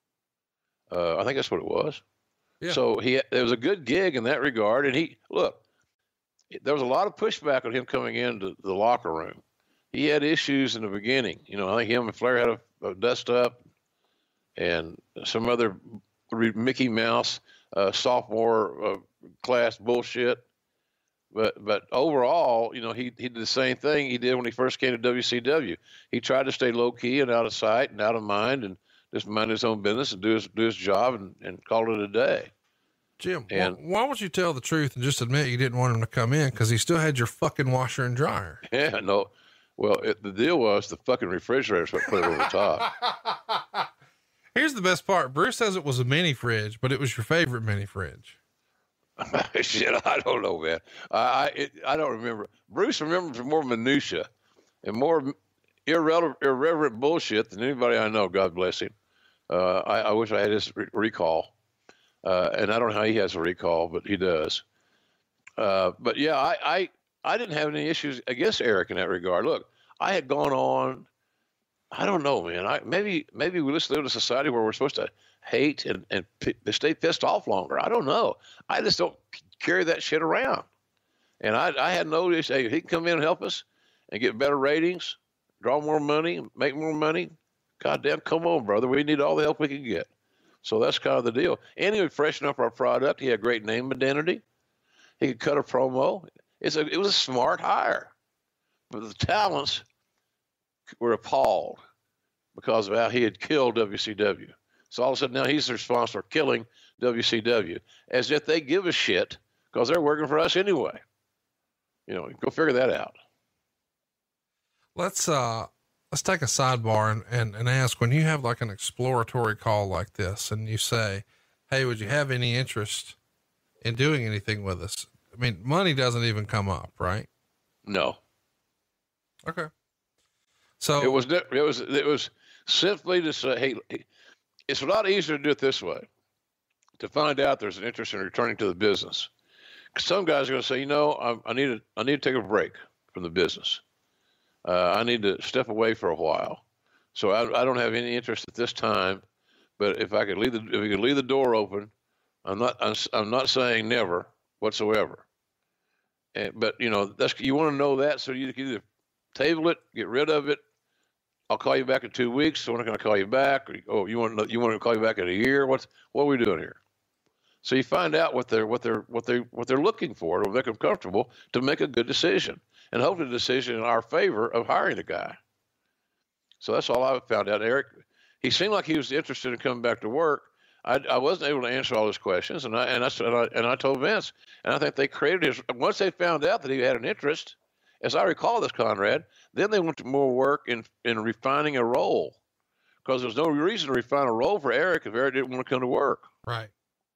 Uh, I think that's what it was. Yeah. So he, there was a good gig in that regard. And he, look, there was a lot of pushback on him coming into the locker room. He had issues in the beginning. You know, I think him and Flair had a, a dust up and some other Mickey Mouse, uh, sophomore uh, class bullshit. But, but overall, you know, he, he did the same thing he did when he first came to W C W. He tried to stay low key and out of sight and out of mind and just mind his own business and do his, do his job and, and call it a day. Jim, and, why, why don't you tell the truth and just admit you didn't want him to come in? Cause he still had your fucking washer and dryer. Yeah, no. Well, it, the deal was the fucking refrigerator's what put it over the top. Here's the best part. Bruce says it was a mini fridge, but it was your favorite mini fridge. Shit, I don't know, man. I I, it, I don't remember. Bruce remembers more minutia and more irrelevant, irreverent bullshit than anybody I know. God bless him. Uh, I, I wish I had his re- recall. Uh, and I don't know how he has a recall, but he does. Uh, but yeah, I, I, I didn't have any issues against Eric in that regard. Look, I had gone on, I don't know, man. I maybe, maybe we just live in a society where we're supposed to hate and, and p- stay pissed off longer. I don't know. I just don't carry that shit around. And I, I had no issue. Hey, he can come in and help us and get better ratings, draw more money, make more money. Goddamn, come on, brother. We need all the help we can get. So that's kind of the deal. And he would freshen up our product. He had great name identity. He could cut a promo. It's a, it was a smart hire, but the talents were appalled because of how he had killed W C W. So all of a sudden now he's responsible for killing W C W, as if they give a shit because they're working for us anyway. You know, go figure that out. Let's, uh, let's take a sidebar and, and, and ask, when you have like an exploratory call like this and you say, hey, would you have any interest in doing anything with us? I mean, money doesn't even come up, right? No. Okay. So it was, it was, it was simply to say, hey, it's a lot easier to do it this way, to find out there's an interest in returning to the business. Some guys are going to say, you know, I, I need to, I need to take a break from the business. Uh, I need to step away for a while. So I, I don't have any interest at this time, but if I could leave the, if we could leave the door open, I'm not, I'm, I'm not saying never whatsoever. And, but you know, that's, you want to know that. So you can either table it, get rid of it. I'll call you back in two weeks. So we're not going to call you back. Or, oh, you want to, you want to call you back in a year? What's, what are we doing here? So you find out what they're, what they're, what they, what they're looking for to make them comfortable to make a good decision, and hopefully a decision in our favor of hiring the guy. So that's all I found out. Eric, he seemed like he was interested in coming back to work. I, I wasn't able to answer all his questions, and I and I, and I and I told Vince, and I think they created his. Once they found out that he had an interest, as I recall this, Conrad, then they went to more work in in refining a role, because there's no reason to refine a role for Eric if Eric didn't want to come to work. Right.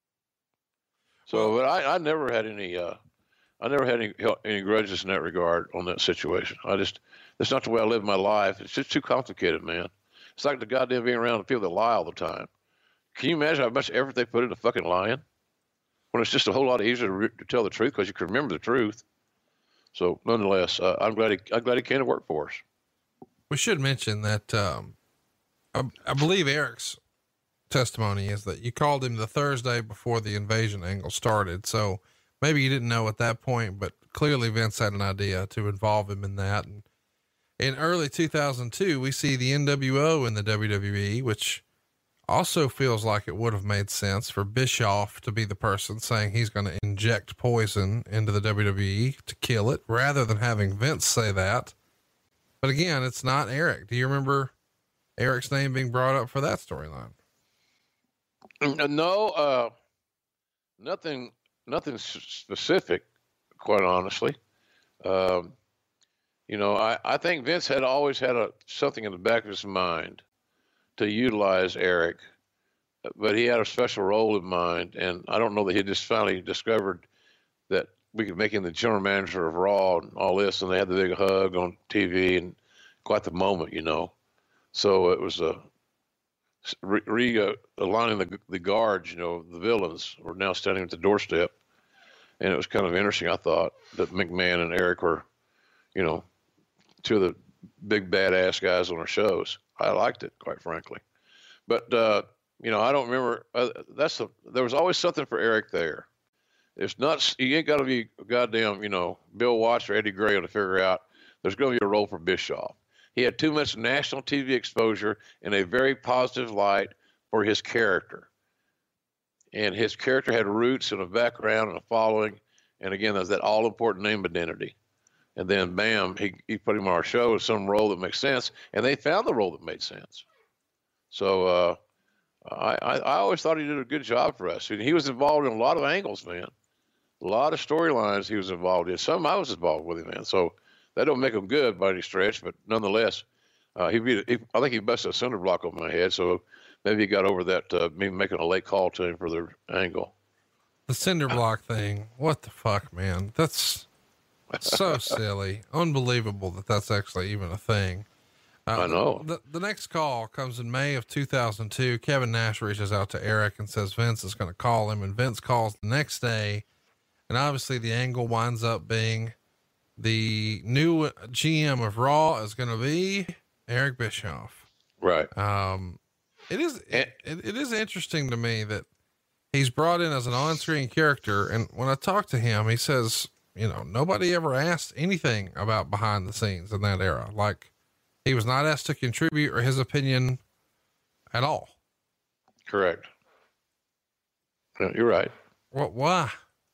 So, but I, I never had any. Uh, I never had any any grudges in that regard on that situation. I just, that's not the way I live my life. It's just too complicated, man. It's like the goddamn being around the people that lie all the time. Can you imagine how much effort they put into fucking lying? When it's just a whole lot easier to, re- to tell the truth because you can remember the truth. So, nonetheless, uh, I'm glad he, I'm glad he came to work for us. We should mention that um, I, I believe Eric's testimony is that you called him the Thursday before the invasion angle started. So maybe you didn't know at that point, but clearly Vince had an idea to involve him in that. And in early two thousand two, we see the N W O in the W W E, which also feels like it would have made sense for Bischoff to be the person saying he's going to inject poison into the W W E to kill it, rather than having Vince say that. But again, it's not Eric. Do you remember Eric's name being brought up for that storyline? No, uh, nothing, nothing specific, quite honestly. Um, you know, I, I think Vince had always had a, something in the back of his mind to utilize Eric, but he had a special role in mind. And I don't know that he just finally discovered that we could make him the general manager of Raw and all this. And they had the big hug on T V and quite the moment, you know. So it was a, re, re uh, aligning the, the guards, you know, the villains were now standing at the doorstep. And it was kind of interesting, I thought, that McMahon and Eric were, you know, two of the big badass guys on our shows. I liked it, quite frankly. But, uh, you know, I don't remember. Uh, that's the, there was always something for Eric there. It's not, you ain't got to be goddamn, you know, Bill Watts or Eddie Graham to figure out there's going to be a role for Bischoff. He had too much national T V exposure in a very positive light for his character. And his character had roots and a background and a following. And again, there's that all important name identity. And then bam, he, he put him on our show with some role that makes sense. And they found the role that made sense. So, uh, I, I, I always thought he did a good job for us. He was involved in a lot of angles, man. A lot of storylines he was involved in. Some I was involved with him, man. So that don't make him good by any stretch, but nonetheless, uh, he, he I think he busted a cinder block on my head. So maybe he got over that, uh, me making a late call to him for the angle. The cinder block thing. What the fuck, man? That's so silly. Unbelievable that that's actually even a thing. Uh, I know. The, the next call comes in May of two thousand two. Kevin Nash reaches out to Eric and says Vince is going to call him, and Vince calls the next day. And obviously the angle winds up being the new G M of Raw is going to be Eric Bischoff. Right. Um, it is, it, it, it is interesting to me that he's brought in as an on-screen character. And when I talk to him, he says, you know, nobody ever asked anything about behind the scenes in that era. Like, he was not asked to contribute or his opinion at all. Correct. Yeah, you're right. What, why?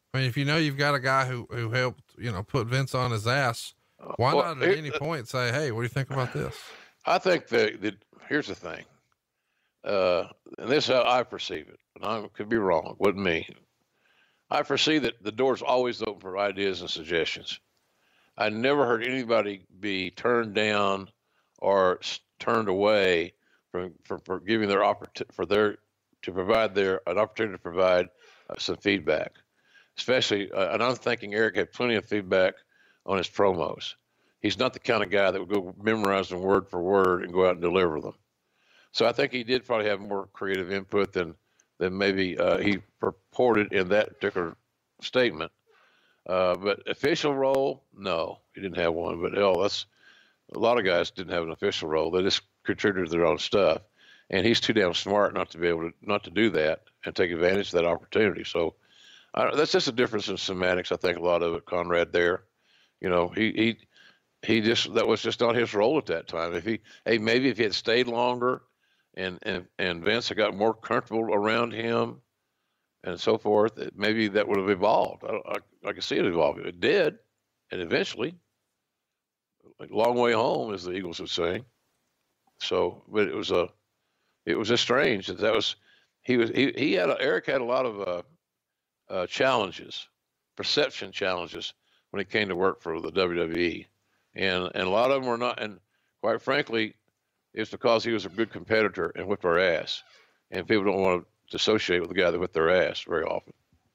I mean, if you know you've got a guy who, who helped, you know, put Vince on his ass, why well, not at it, any point say, hey, what do you think about this? I think that, that here's the thing. Uh, and this is how I perceive it. And I could be wrong. It wasn't me. I foresee that the door's always open for ideas and suggestions. I never heard anybody be turned down or turned away from, from, for giving their opportunity for their to provide their an opportunity to provide uh, some feedback. Especially, uh, and I'm thinking Eric had plenty of feedback on his promos. He's not the kind of guy that would go memorize them word for word and go out and deliver them. So I think he did probably have more creative input than than maybe uh, he purported in that particular statement. Uh, but official role, no, he didn't have one. But hell, that's a lot of guys didn't have an official role. They just contributed their own stuff, and he's too damn smart not to be able to not to do that and take advantage of that opportunity. So I, that's just a difference in semantics. I think a lot of it, Conrad. There, you know, he he he just that was just not his role at that time. If he hey maybe if he had stayed longer. And, and and Vince had got more comfortable around him and so forth, maybe that would have evolved. I, I, I can see it evolving. It did, and eventually, like long way home, as the Eagles would say. So, but it was a, it was just strange that that was, he was he he had a, Eric had a lot of uh, uh, challenges, perception challenges when he came to work for the W W E, and and a lot of them were not, and quite frankly. It's because he was a good competitor and whipped our ass. And people don't want to associate with the guy that whipped their ass very often.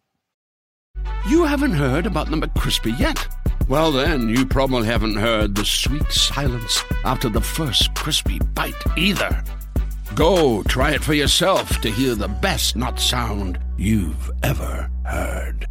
You haven't heard about the McCrispy yet? Well, then, you probably haven't heard the sweet silence after the first crispy bite either. Go try it for yourself to hear the best nut sound you've ever heard.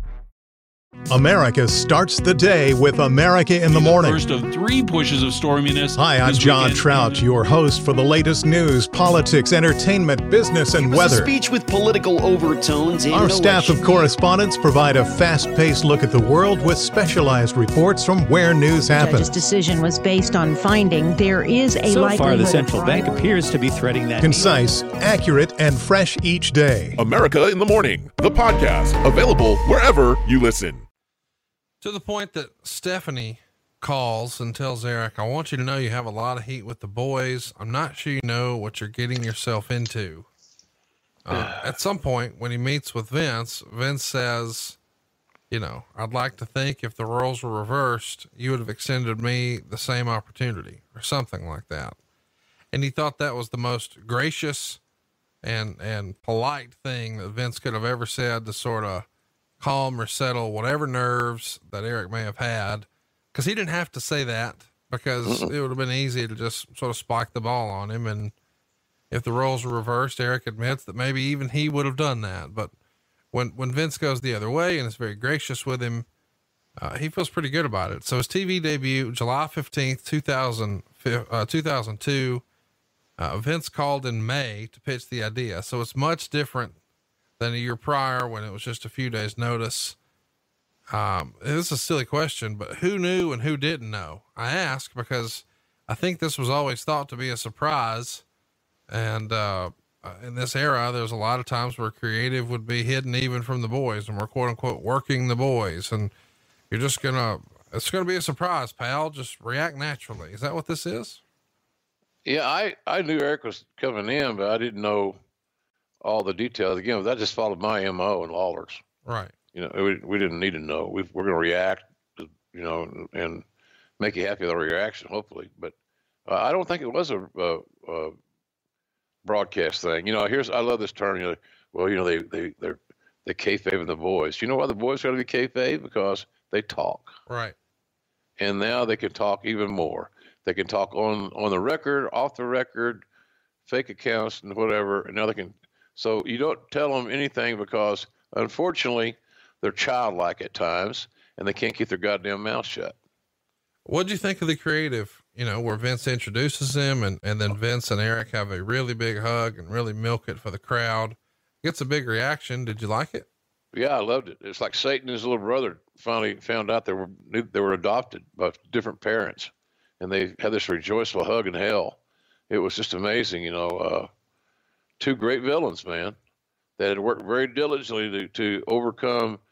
America starts the day with America in the Morning. The first of three pushes of storminess. Hi, I'm John weekend. Trout, your host for the latest news, politics, entertainment, business, and it was weather. A speech with political overtones. Our staff of correspondents provide a fast-paced look at the world with specialized reports from where news happens. The judge's decision was based on finding there is a so likelihood. So far, the central of bank appears to be threading that. Concise, accurate, and fresh each day. America in the Morning, the podcast, available wherever you listen. To the point that Stephanie calls and tells Eric, I want you to know you have a lot of heat with the boys. I'm not sure you know what you're getting yourself into. Uh, at some point when he meets with Vince, Vince says, you know, I'd like to think if the roles were reversed, you would have extended me the same opportunity or something like that. And he thought that was the most gracious and, and polite thing that Vince could have ever said to sort of calm or settle whatever nerves that Eric may have had. Cause he didn't have to say that because it would have been easy to just sort of spike the ball on him. And if the roles were reversed, Eric admits that maybe even he would have done that. But when, when Vince goes the other way and is very gracious with him, uh, he feels pretty good about it. So his T V debut, July fifteenth, two thousand, uh, two thousand two, uh, Vince called in May to pitch the idea. So it's much different than a year prior when it was just a few days notice. Um, this is a silly question, but who knew and who didn't know? I ask because I think this was always thought to be a surprise. And, uh, in this era, there's a lot of times where creative would be hidden even from the boys and we're quote unquote working the boys. And you're just gonna, it's going to be a surprise, pal. Just react naturally. Is that what this is? Yeah. I, I knew Eric was coming in, but I didn't know all the details. Again, that just followed my M O and Lawler's. Right. You know, we, we didn't need to know. we we're going to react, to, you know, and make you happy with our reaction, hopefully. But uh, I don't think it was a, a, a broadcast thing. You know, here's, I love this term, you know, well, you know, they, they, they're, they kayfabe the boys. You know why the boys got to be kayfabe? Because they talk. Right. And now they can talk even more. They can talk on, on the record, off the record, fake accounts and whatever. And now they can, so you don't tell them anything because unfortunately they're childlike at times and they can't keep their goddamn mouth shut. What'd you think of the creative, you know, where Vince introduces him and, and then Vince and Eric have a really big hug and really milk it for the crowd? Gets a big reaction. Did you like it? Yeah, I loved it. It's like Satan and his little brother finally found out they were, they were adopted by different parents and they had this rejoiceful hug in hell. It was just amazing. You know, uh, two great villains, man, that had worked very diligently to, to overcome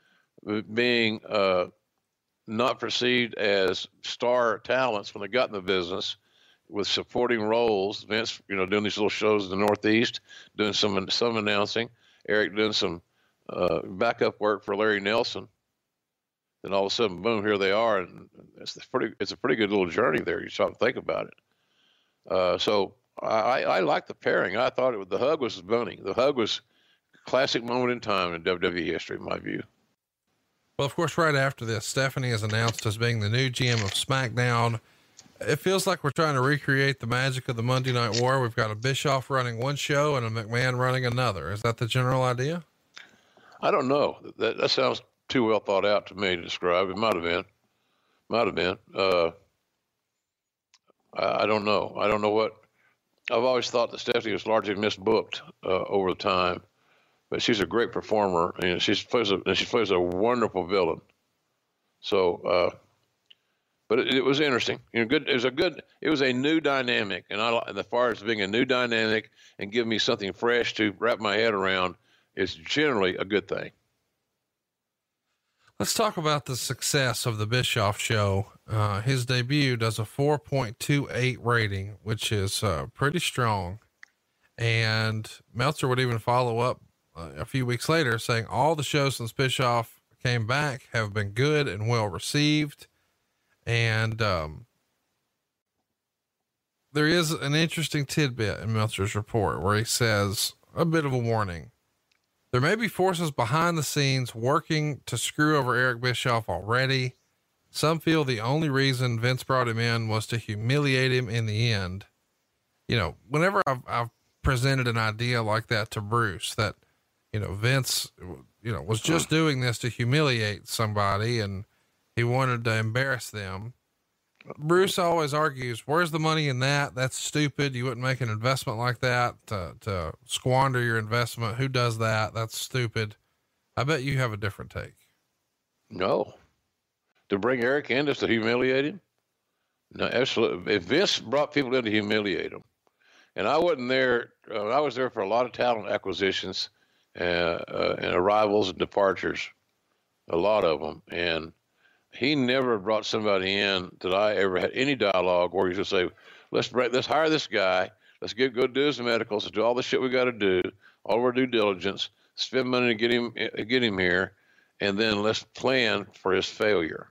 being uh, not perceived as star talents when they got in the business, with supporting roles. Vince, you know, doing these little shows in the Northeast, doing some some announcing. Eric doing some uh, backup work for Larry Nelson. Then all of a sudden, boom, here they are, and it's pretty. It's a pretty good little journey there. You stop and think about it. Uh, so I, I like the pairing. I thought it, the hug was bunny. The hug was a classic moment in time in W W E history, in my view. Well, of course, right after this, Stephanie is announced as being the new G M of SmackDown. It feels like we're trying to recreate the magic of the Monday Night War. We've got a Bischoff running one show and a McMahon running another. Is that the general idea? I don't know. That, that sounds too well thought out to me to describe. It might have been, might have been. Uh, I, I don't know. I don't know what. I've always thought that Stephanie was largely misbooked uh, over the time, but she's a great performer, and she plays a and she plays a wonderful villain. So, uh, but it, it was interesting. You know, good. It was a good. It was a new dynamic, and I, and as far as being a new dynamic and giving me something fresh to wrap my head around, is generally a good thing. Let's talk about the success of the Bischoff show. Uh, his debut does a four point two eight rating, which is uh, pretty strong. And Meltzer would even follow up uh, a few weeks later saying all the shows since Bischoff came back have been good and well received. And, um, there is an interesting tidbit in Meltzer's report where he says a bit of a warning. There may be forces behind the scenes working to screw over Eric Bischoff already. Some feel the only reason Vince brought him in was to humiliate him in the end. You know, whenever I've, I've presented an idea like that to Bruce, that, you know, Vince, you know, was just doing this to humiliate somebody and he wanted to embarrass them. Bruce always argues, where's the money in that? That's stupid. You wouldn't make an investment like that to, to squander your investment. Who does that? That's stupid. I bet you have a different take. No, to bring Eric in just to humiliate him. No, absolutely. If Vince brought people in to humiliate him, and I wasn't there, uh, I was there for a lot of talent acquisitions, uh, uh, and arrivals and departures, a lot of them. And he never brought somebody in that I ever had any dialogue where he just say, let's break, let's hire this guy. Let's get, go do his medicals, do all the shit we got to do, all of our due diligence, spend money to get him, get him here. And then let's plan for his failure.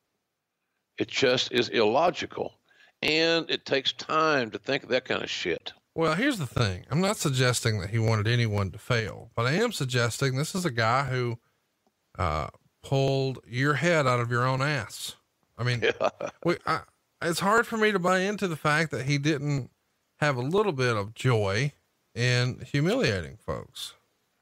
It just is illogical. And it takes time to think of that kind of shit. Well, here's the thing. I'm not suggesting that he wanted anyone to fail, but I am suggesting this is a guy who, uh, pulled your head out of your own ass. I mean, yeah. we, I, it's hard for me to buy into the fact that he didn't have a little bit of joy in humiliating folks.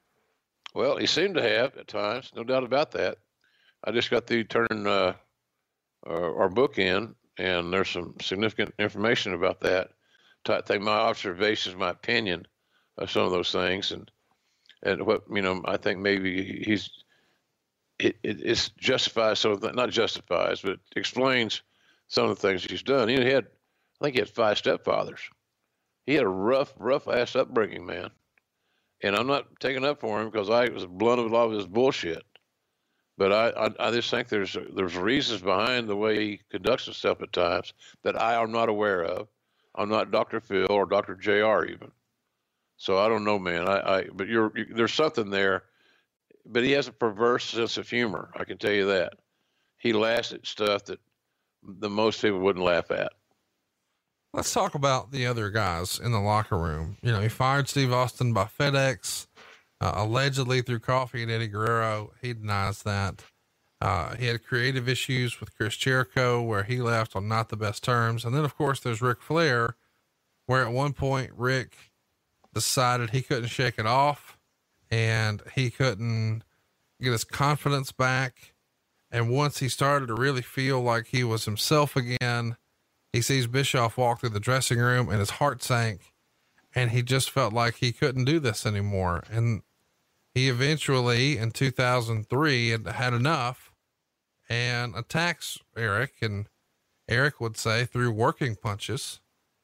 Well, he seemed to have at times, no doubt about that. I just got the turn, uh, our, our book in, and there's some significant information about that. I think my observations, my opinion of some of those things, and, and what, you know, I think maybe he's, It, it it's justifies some of the, not justifies, but explains some of the things he's done. He had, I think he had five stepfathers. He had a rough, rough ass upbringing, man. And I'm not taking up for him because I was blunt of a lot of his bullshit. But I, I, I just think there's, there's reasons behind the way he conducts himself at times that I am not aware of. I'm not Doctor Phil or Doctor J R even. So I don't know, man. I, I but you're, you, there's something there. But he has a perverse sense of humor. I can tell you that. He laughs at stuff that the most people wouldn't laugh at. Let's talk about the other guys in the locker room. You know, he fired Steve Austin by FedEx, uh, allegedly through coffee at Eddie Guerrero. He denies that. Uh, he had creative issues with Chris Jericho where he left on not the best terms. And then of course there's Ric Flair, where at one point Rick decided he couldn't shake it off. And he couldn't get his confidence back. And once he started to really feel like he was himself again, he sees Bischoff walk through the dressing room and his heart sank, and he just felt like he couldn't do this anymore. And he eventually in two thousand three had had enough and attacks Eric, and Eric would say through working punches.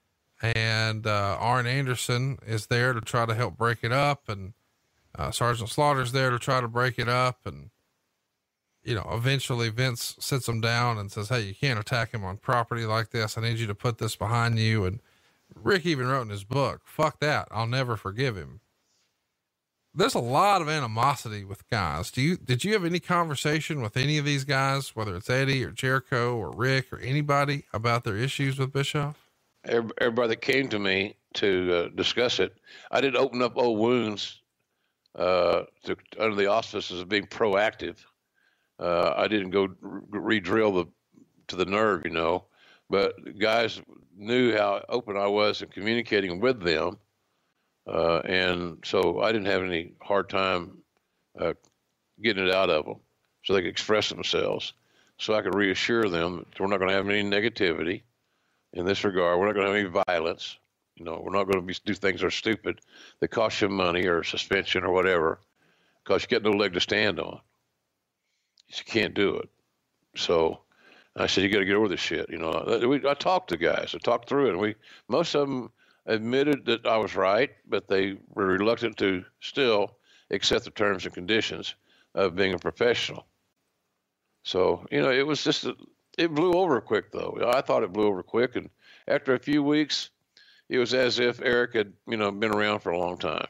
And, uh, Arn Anderson is there to try to help break it up. And, Uh, Sergeant Slaughter's there to try to break it up. And you know, eventually Vince sits him down and says, "Hey, you can't attack him on property like this. I need you to put this behind you." And Rick even wrote in his book, "Fuck that. I'll never forgive him." There's a lot of animosity with guys. Do you, did you have any conversation with any of these guys, whether it's Eddie or Jericho or Rick or anybody, about their issues with Bischoff? Everybody that came to me to uh, discuss it, I didn't open up old wounds uh, to, under the auspices of being proactive. Uh, I didn't go re-drill the to the nerve, you know, but guys knew how open I was in communicating with them. Uh, and so I didn't have any hard time uh, getting it out of them so they could express themselves. So I could reassure them that we're not going to have any negativity in this regard. We're not going to have any violence. You know, we're not going to be, do things that are stupid that cost you money or suspension or whatever, because you get no leg to stand on. You can't do it. So I said, you got to get over this shit. You know, we, I talked to guys, I talked through it, and we, most of them admitted that I was right, but they were reluctant to still accept the terms and conditions of being a professional. So, you know, it was just, a, it blew over quick though. I thought it blew over quick. And after a few weeks, it was as if Eric had, you know, been around for a long time.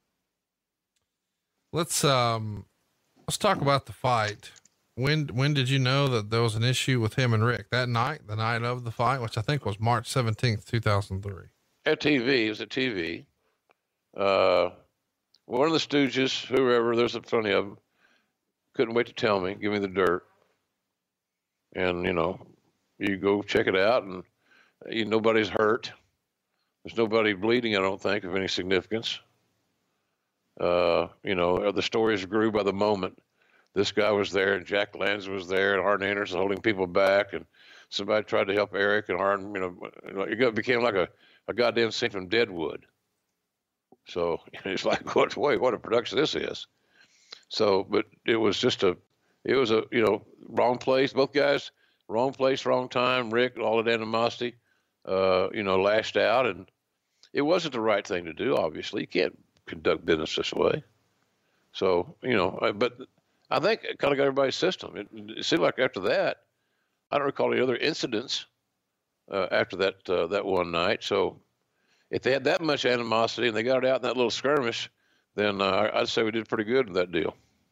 Let's, um, let's talk about the fight. When, when did you know that there was an issue with him and Rick? That night, the night of the fight, which I think was March seventeenth, two thousand three. At T V, it was at T V. Uh, one of the Stooges, whoever, there's plenty of them, couldn't wait to tell me, give me the dirt. And, you know, you go check it out, and you, nobody's hurt. There's nobody bleeding, I don't think, of any significance. Uh, you know, the stories grew by the moment. This guy was there, and Jack Lanza was there, and Arn Anderson holding people back, and somebody tried to help Eric, and Arn, you know, it became like a, a goddamn scene from Deadwood. So it's like, what, wait, what a production this is. So, but it was just a, it was a, you know, wrong place, both guys, wrong place, wrong time. Rick, all that animosity, uh, you know, lashed out, and it wasn't the right thing to do, obviously. You can't conduct business this way. So, you know, but I think it kind of got everybody's system. It, it seemed like after that, I don't recall any other incidents uh, after that uh, that one night. So if they had that much animosity and they got it out in that little skirmish, then uh, I'd say we did pretty good in that deal.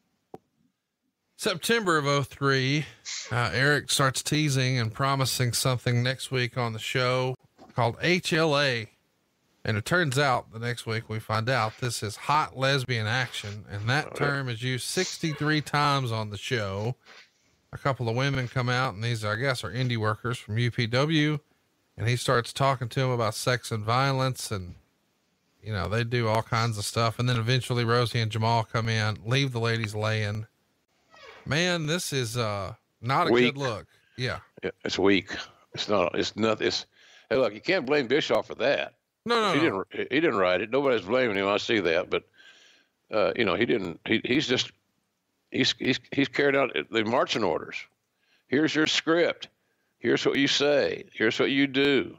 September of oh three, uh, Eric starts teasing and promising something next week on the show called H L A. And it turns out the next week we find out this is hot lesbian action. And that oh, term yeah. is used sixty-three times on the show. A couple of women come out, and these, I guess, are indie workers from U P W. And he starts talking to them about sex and violence, and, you know, they do all kinds of stuff. And then eventually Rosie and Jamal come in, leave the ladies laying. Man, this is, uh, not a weak. Good look. Yeah. yeah. It's weak. It's not, it's not, it's, hey, look, you can't blame Bischoff for that. No, no, he no. didn't, he didn't write it. Nobody's blaming him. I see that, but, uh, you know, he didn't, he, he's just, he's, he's, he's carried out the marching orders. Here's your script. Here's what you say. Here's what you do.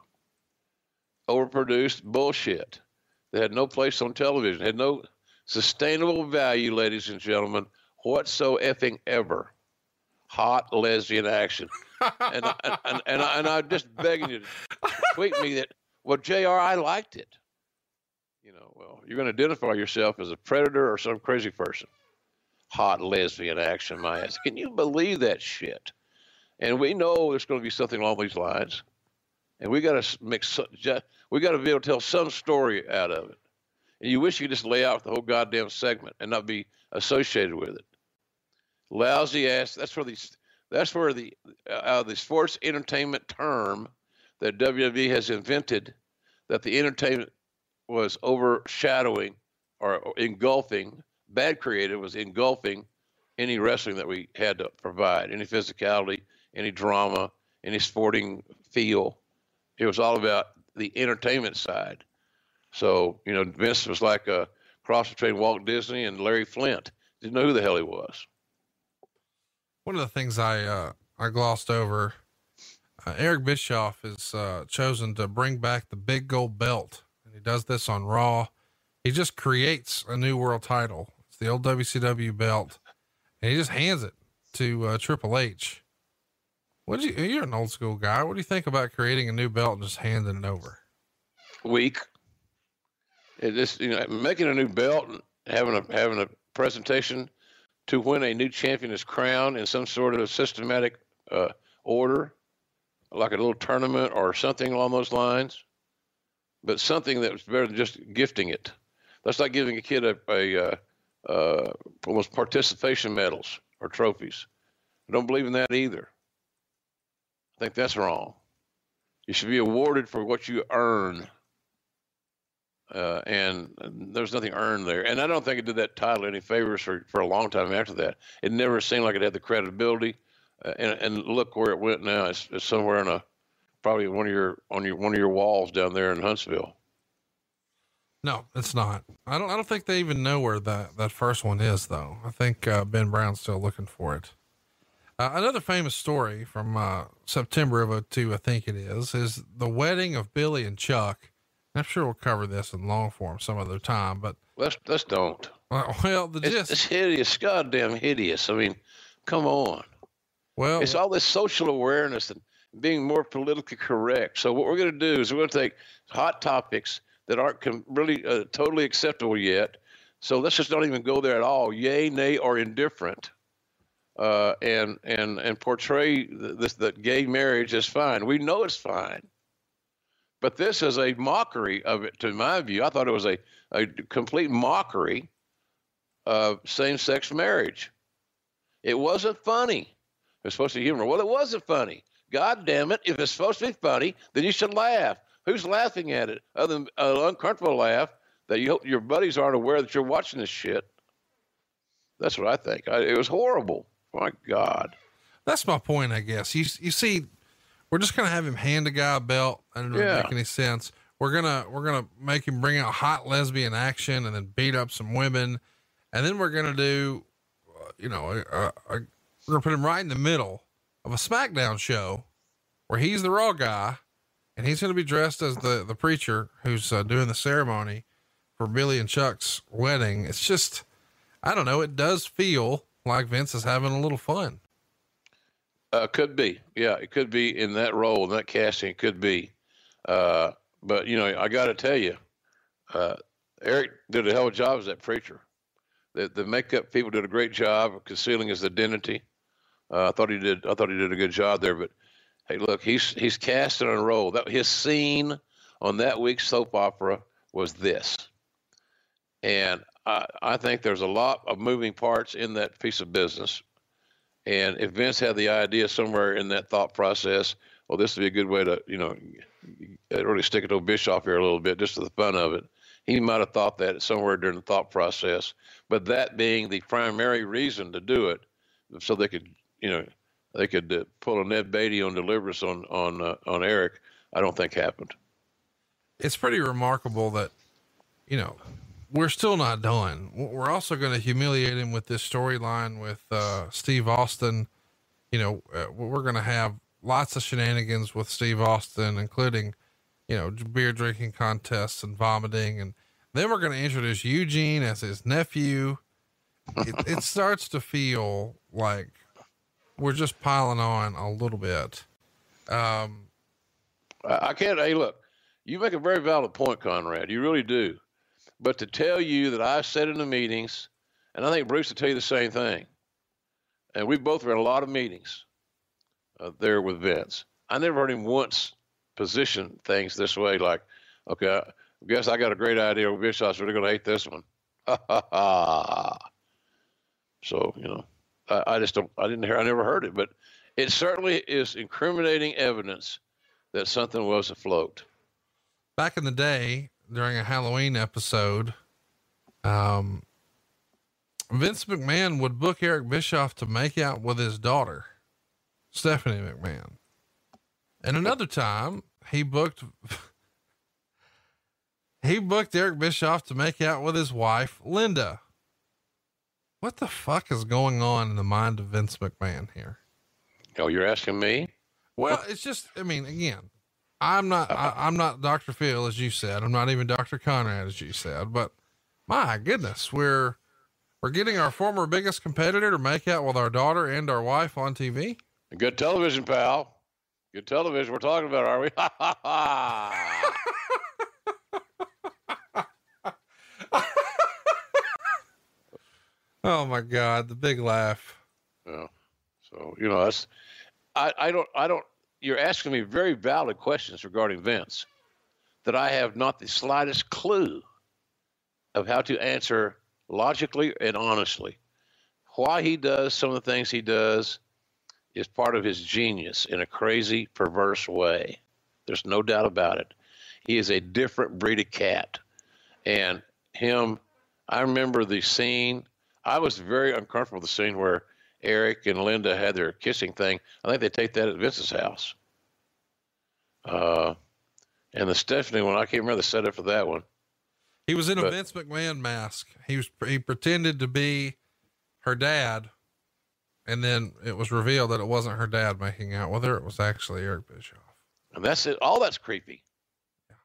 Overproduced bullshit that had no place on television, had no sustainable value, ladies and gentlemen, whatsoever ever. Hot lesbian action. and, I, and, and, I, and I'm just begging you to tweet me that, well, J R, I liked it. You know, well, you're going to identify yourself as a predator or some crazy person. Hot lesbian action, my ass. Can you believe that shit? And we know there's going to be something along these lines, and we got to make some, we got to be able to tell some story out of it. And you wish you could just lay out the whole goddamn segment and not be associated with it. Lousy ass. That's where these. That's where the uh, the sports entertainment term that W W E has invented, that the entertainment was overshadowing or, or engulfing. Bad creative was engulfing any wrestling that we had to provide, any physicality, any drama, any sporting feel. It was all about the entertainment side. So, you know, Vince was like a cross between Walt Disney and Larry Flint. Didn't know who the hell he was. One of the things I, uh, I glossed over, uh, Eric Bischoff is, uh, chosen to bring back the big gold belt, and he does this on Raw. He just creates a new world title. It's the old W C W belt, and he just hands it to uh, Triple H. What do you, you're an old school guy. What do you think about creating a new belt and just handing it over? Weak. It just, you know, making a new belt and having a, having a presentation to when a new champion is crowned in some sort of systematic uh, order, like a little tournament or something along those lines, but something that was better than just gifting it. That's like giving a kid a, a uh, uh, almost participation medals or trophies. I don't believe in that either. I think that's wrong. You should be awarded for what you earn. Uh, and there's nothing earned there. And I don't think it did that title any favors for, for a long time after that. It never seemed like it had the credibility. Uh, and, and look where it went now. It's, it's somewhere in a, probably one of your, on your, one of your walls down there in Huntsville. No, it's not. I don't, I don't think they even know where that, that first one is though. I think, uh, Ben Brown's still looking for it. Uh, another famous story from, uh, September of oh two, I think it is, is the wedding of Billy and Chuck. I'm sure we'll cover this in long form some other time, but let's, let's don't. Uh, well, the it's, gist, it's hideous, goddamn hideous. I mean, come on. Well, it's all this social awareness and being more politically correct. So what we're going to do is we're going to take hot topics that aren't com- really uh, totally acceptable yet. So let's just don't even go there at all. Yay, nay, or indifferent. Uh, and, and, and portray this, that gay marriage is fine. We know it's fine. But this is a mockery of it, to my view. I thought it was a, a complete mockery of same-sex marriage. It wasn't funny. It was supposed to be humor. Well, it wasn't funny. God damn it. If it's supposed to be funny, then you should laugh. Who's laughing at it? Other than an uncomfortable laugh that you hope your buddies aren't aware that you're watching this shit. That's what I think. I, it was horrible. My God. That's my point, I guess. You, you see, we're just going to have him hand a guy a belt. I don't yeah. make any sense. We're going to, we're going to make him bring out hot lesbian action and then beat up some women. And then we're going to do, uh, you know, a, a, a, we're going to put him right in the middle of a SmackDown show where he's the Raw guy and he's going to be dressed as the, the preacher who's uh, doing the ceremony for Billy and Chuck's wedding. It's just, I don't know. It does feel like Vince is having a little fun. Uh, could be. Yeah, it could be in that role, in that casting, it could be. Uh, but, you know, I got to tell you, uh, Eric did a hell of a job as that preacher. The, the makeup people did a great job of concealing his identity. Uh, I thought he did. I thought he did a good job there. But hey, look, he's he's cast in a role. That his scene on that week's soap opera was this, and I, I think there's a lot of moving parts in that piece of business. And if Vince had the idea somewhere in that thought process, well, this would be a good way to, you know, really stick it to Bischoff here a little bit, just for the fun of it. He might have thought that somewhere during the thought process, but that being the primary reason to do it, so they could, you know, they could uh, pull a Ned Beatty on deliverance on on uh, on Eric, I don't think happened. It's pretty remarkable that, you know, we're still not done. We're also going to humiliate him with this storyline with uh, Steve Austin. You know, uh, we're going to have lots of shenanigans with Steve Austin, including, you know, beer drinking contests and vomiting. And then we're going to introduce Eugene as his nephew. It, it starts to feel like we're just piling on a little bit. Um, I can't, hey, look, you make a very valid point, Conrad. You really do. But to tell you that I said in the meetings, and I think Bruce will tell you the same thing, and we both were in a lot of meetings uh, there with Vince. I never heard him once position things this way, like, okay, I guess I got a great idea. Bischoff's really going to hate this one. Ha ha ha. So, you know, I, I just don't, I didn't hear, I never heard it, but it certainly is incriminating evidence that something was afloat. Back in the day, during a Halloween episode, um, Vince McMahon would book Eric Bischoff to make out with his daughter, Stephanie McMahon. And another time he booked, he booked Eric Bischoff to make out with his wife, Linda. What the fuck is going on in the mind of Vince McMahon here? Oh, you're asking me? Well, it's just, I mean, again, I'm not, I, I'm not Doctor Phil, as you said. I'm not even Doctor Conrad, as you said, but my goodness, we're, We're getting our former biggest competitor to make out with our daughter and our wife on T V. Good television, pal. Good television we're talking about, are we? Ha ha ha. Oh my God, the big laugh. Yeah. So, you know, that's, I, I don't, I don't, you're asking me very valid questions regarding Vince that I have not the slightest clue of how to answer logically and honestly. Why he does some of the things he does is part of his genius in a crazy, perverse way. There's no doubt about it. He is a different breed of cat. And him, I remember the scene. I was very uncomfortable with the scene where Eric and Linda had their kissing thing. I think they take that at Vince's house. Uh, and the Stephanie one, I can't remember the setup for that one. He was in a but, Vince McMahon mask. He was, he pretended to be her dad. And then it was revealed that it wasn't her dad making out with her. It was actually Eric Bischoff. And that's it. All that's creepy. Yeah.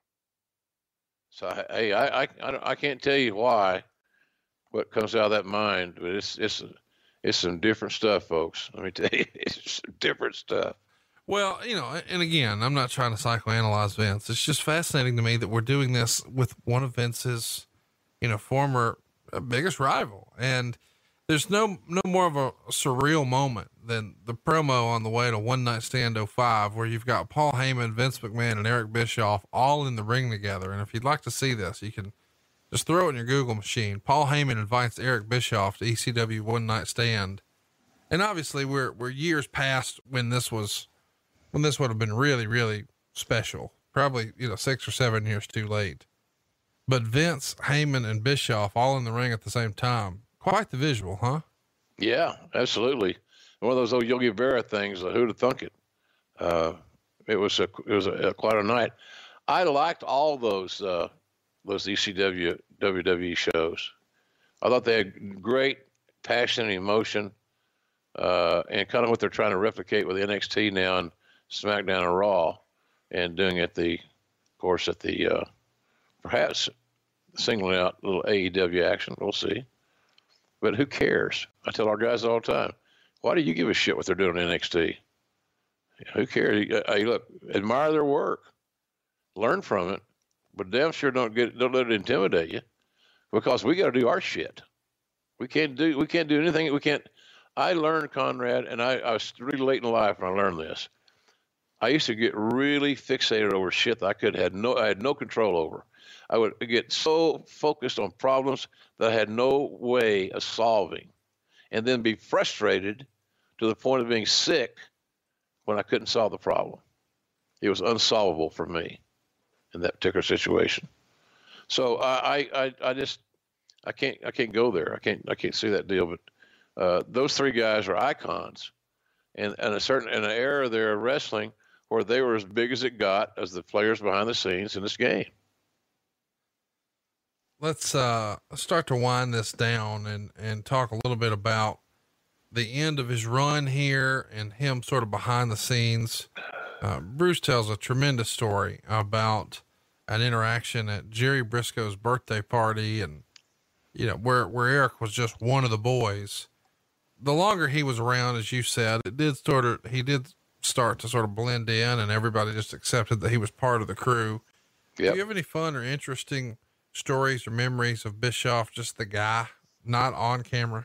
So, hey, I, I, I, I can't tell you why, what comes out of that mind, but it's, it's, it's some different stuff, folks. Let me tell you, it's some different stuff. Well, you know, and again, I'm not trying to psychoanalyze Vince. It's just fascinating to me that we're doing this with one of Vince's, you know, former uh, biggest rival. And there's no, no more of a surreal moment than the promo on the way to One Night Stand oh five, where you've got Paul Heyman, Vince McMahon, and Eric Bischoff all in the ring together. And if you'd like to see this, you can just throw it in your Google machine. Paul Heyman invites Eric Bischoff to E C W One Night Stand. And obviously we're, we're years past when this was, when this would have been really, really special, probably, you know, six or seven years too late. But Vince, Heyman, and Bischoff all in the ring at the same time. Quite the visual, huh? Yeah, absolutely. One of those old Yogi Berra things. Uh, who'd have thunk it? Uh, it was a, it was a, a, quite a night. I liked all those, uh, those E C W, W W E shows. I thought they had great passion and emotion, uh, and kind of what they're trying to replicate with N X T now and SmackDown and Raw, and doing it the, of course, at the, uh, perhaps singling out a little A E W action. We'll see. But who cares? I tell our guys all the time, why do you give a shit what they're doing in N X T? Who cares? Hey, look, admire their work, learn from it, but damn sure don't get, don't let it intimidate you, because we got to do our shit. We can't do, we can't do anything. We can't. I learned, Conrad, and I, I was really late in life when I learned this. I used to get really fixated over shit that I could had no, I had no control over. I would get so focused on problems that I had no way of solving, and then be frustrated to the point of being sick when I couldn't solve the problem. It was unsolvable for me in that particular situation. So I, I, I just, I can't, I can't go there. I can't, I can't see that deal. But uh, those three guys are icons, and and a certain in an era there of wrestling where they were as big as it got as the players behind the scenes in this game. Let's uh, start to wind this down and, and talk a little bit about the end of his run here and him sort of behind the scenes. Uh, Bruce tells a tremendous story about an interaction at Jerry Briscoe's birthday party, and, you know, where, where Eric was just one of the boys. The longer he was around, as you said, it did sort of, he did start to sort of blend in, and everybody just accepted that he was part of the crew. Yep. Do you have any fun or interesting stories or memories of Bischoff, just the guy, not on camera?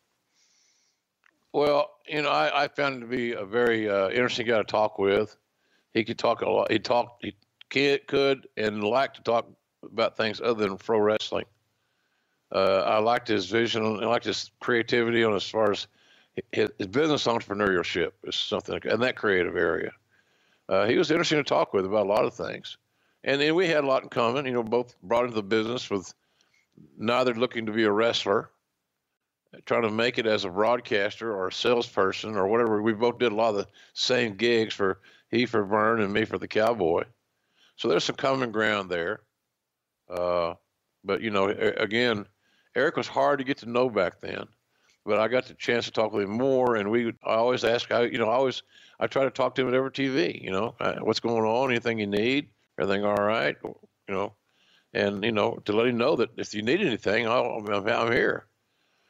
Well, you know, I, I found him to be a very uh, interesting guy to talk with. He could talk a lot. He talked, he could, could and liked to talk about things other than pro wrestling. Uh, I liked his vision. I liked his creativity on as far as his, his business entrepreneurship is something in that creative area. Uh, he was interesting to talk with about a lot of things. And then we had a lot in common, you know, both brought into the business with neither looking to be a wrestler, trying to make it as a broadcaster or a salesperson or whatever. We both did a lot of the same gigs, for he for Vern and me for the Cowboy. So there's some common ground there. Uh, but, you know, again, Eric was hard to get to know back then, but I got the chance to talk with him more. And we, I always ask, I, you know, I always, I try to talk to him at every T V, you know, uh, what's going on, anything you need. Everything all right, you know, and, you know, to let him know that if you need anything, I'll, I'm, I'm here.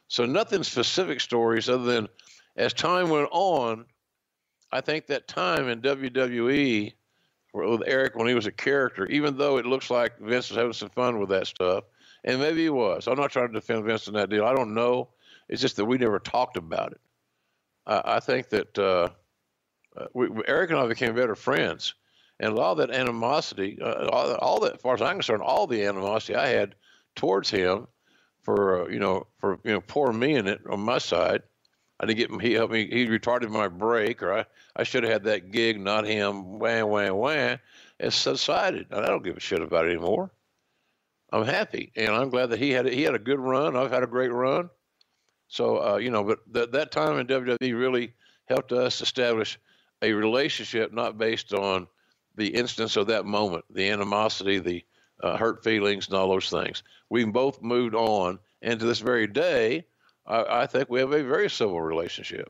So nothing specific stories other than as time went on, I think that time in W W E with Eric when he was a character, even though it looks like Vince was having some fun with that stuff, and maybe he was. I'm not trying to defend Vince in that deal. I don't know. It's just that we never talked about it. I, I think that uh, we, Eric and I became better friends. And a lot of that animosity, uh, all, all that, as far as I'm concerned, all the animosity I had towards him for, uh, you know, for, you know, poor me in it on my side. I didn't get him, he helped me, he retarded my break, or I, I should have had that gig, not him, wham, wham, wham. It's subsided. I don't give a shit about it anymore. I'm happy. And I'm glad that he had, he had a good run. I've had a great run. So, uh, you know, but th- that time in W W E really helped us establish a relationship, not based on the instance of that moment, the animosity, the uh, hurt feelings, and all those things. We both moved on, and to this very day, I, I think we have a very civil relationship.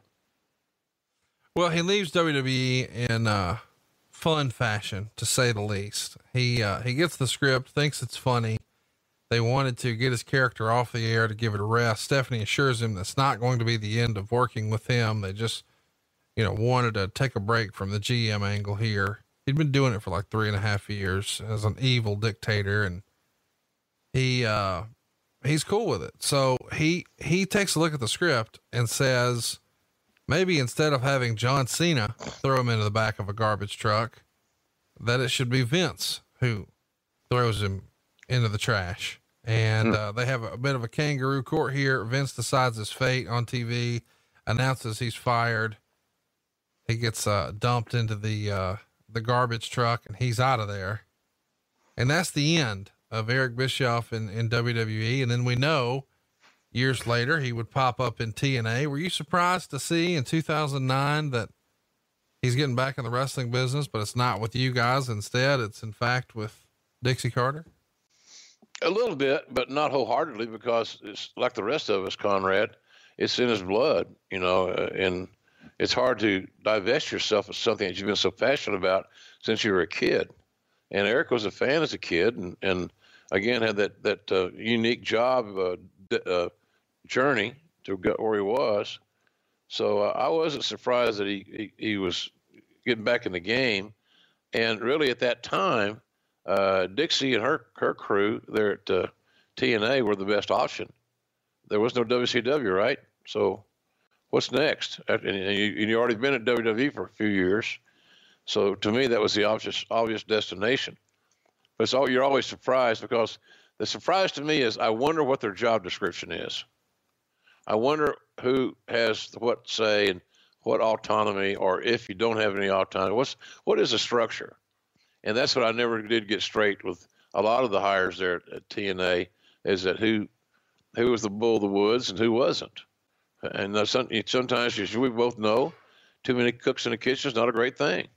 Well, he leaves W W E in uh, fun fashion, to say the least. He uh, he gets the script, thinks it's funny. They wanted to get his character off the air to give it a rest. Stephanie assures him that's not going to be the end of working with him. They just, you know, wanted to take a break from the G M angle here. He'd been doing it for like three and a half years as an evil dictator, and he, uh, he's cool with it. So he, he takes a look at the script and says, maybe instead of having John Cena throw him into the back of a garbage truck, that it should be Vince who throws him into the trash. And, uh, they have a bit of a kangaroo court here. Vince decides his fate on T V, announces he's fired. He gets, uh, dumped into the, uh, the garbage truck, and he's out of there. And that's the end of Eric Bischoff in, in W W E. And then we know years later, he would pop up in T N A. Were you surprised to see in two thousand nine that he's getting back in the wrestling business, but it's not with you guys? Instead, it's in fact with Dixie Carter? A little bit, but not wholeheartedly, because it's like the rest of us, Conrad, it's in his blood, you know, uh, and it's hard to divest yourself of something that you've been so passionate about since you were a kid. And Eric was a fan as a kid, and, and again, had that, that uh, unique job, uh, d- uh, journey to get where he was. So uh, I wasn't surprised that he, he, he was getting back in the game. And really at that time, uh, Dixie and her, her crew there at uh, T N A were the best option. There was no W C W, right? So what's next? And you, you already been at W W E for a few years. So to me, that was the obvious, obvious destination. But it's all, you're always surprised, because the surprise to me is I wonder what their job description is. I wonder who has what say and what autonomy, or if you don't have any autonomy, what's, what is the structure? And that's what I never did get straight with a lot of the hires there at, at T N A, is that who, who was the bull of the woods and who wasn't. And uh, some, sometimes, as we both know, too many cooks in the kitchen is not a great thing.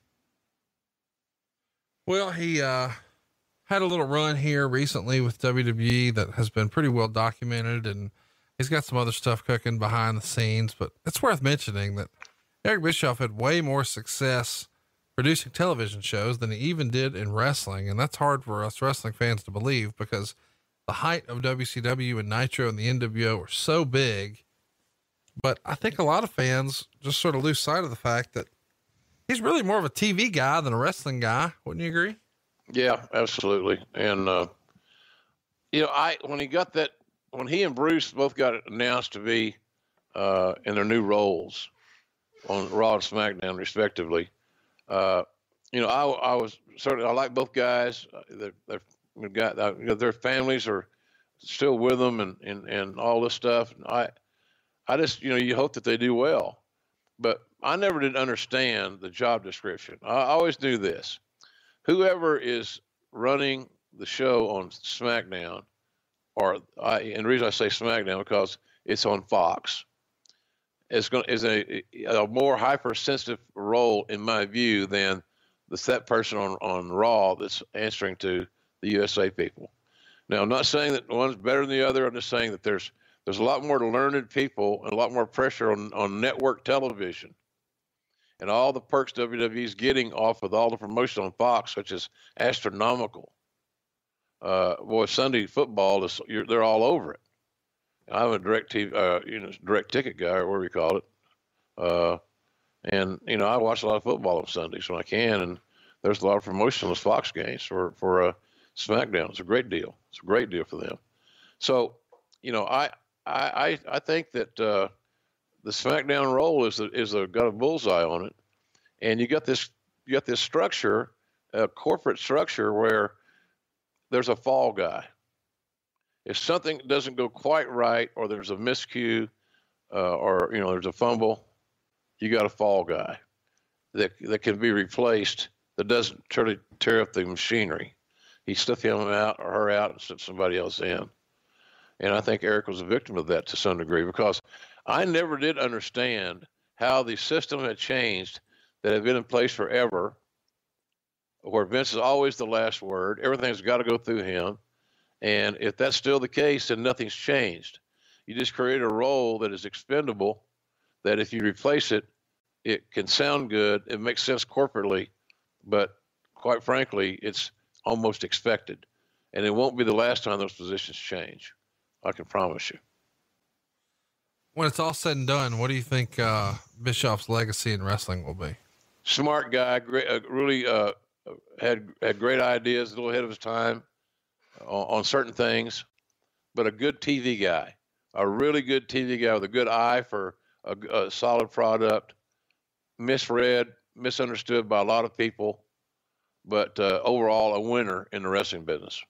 Well, he uh, had a little run here recently with W W E that has been pretty well documented, and he's got some other stuff cooking behind the scenes. But it's worth mentioning that Eric Bischoff had way more success producing television shows than he even did in wrestling. And that's hard for us wrestling fans to believe, because the height of W C W and Nitro and the N W O were so big. But I think a lot of fans just sort of lose sight of the fact that he's really more of a T V guy than a wrestling guy. Wouldn't you agree? Yeah, absolutely. And, uh, you know, I, when he got that, when he and Bruce both got announced to be, uh, in their new roles on Raw and SmackDown respectively, uh, you know, I, I was certainly, I like both guys. They're, they're got, uh, you know, their families are still with them, and, and, and all this stuff. And I, I just, you know, you hope that they do well, but I never did understand the job description. I always knew this: whoever is running the show on SmackDown, or I, and the reason I say SmackDown because it's on Fox, is going is a, a more hypersensitive role in my view than the that person on, on Raw that's answering to the U S A people. Now, I'm not saying that one's better than the other. I'm just saying that there's there's a lot more learned people and a lot more pressure on, on network television. And all the perks W W E is getting off with all the promotion on Fox, which is astronomical. Uh, boy, Sunday football is, you're, they're all over it. I'm a direct T V, uh, you know, direct ticket guy, or whatever you call it. Uh, and you know, I watch a lot of football on Sundays when I can, and there's a lot of promotion on those Fox games for for uh, SmackDown. It's a great deal. It's a great deal for them. So, you know, I I I think that uh, the SmackDown role is a, is a, got a bullseye on it, and you got this you got this structure, a corporate structure where there's a fall guy. If something doesn't go quite right, or there's a miscue, uh, or you know there's a fumble, you got a fall guy that that can be replaced. That doesn't try to tear up the machinery. He stuff him out or her out and sent somebody else in. And I think Eric was a victim of that to some degree, because I never did understand how the system had changed that had been in place forever, where Vince is always the last word. Everything's got to go through him. And if that's still the case, then nothing's changed. You just create a role that is expendable, that if you replace it, it can sound good. It makes sense corporately, but quite frankly, it's almost expected. And it won't be the last time those positions change. I can promise you. When it's all said and done, what do you think uh, Bischoff's legacy in wrestling will be? Smart guy, great, uh, really uh, had had great ideas, a little ahead of his time on, on certain things, but a good T V guy, a really good T V guy with a good eye for a, a solid product. Misread, misunderstood by a lot of people, but uh, overall a winner in the wrestling business.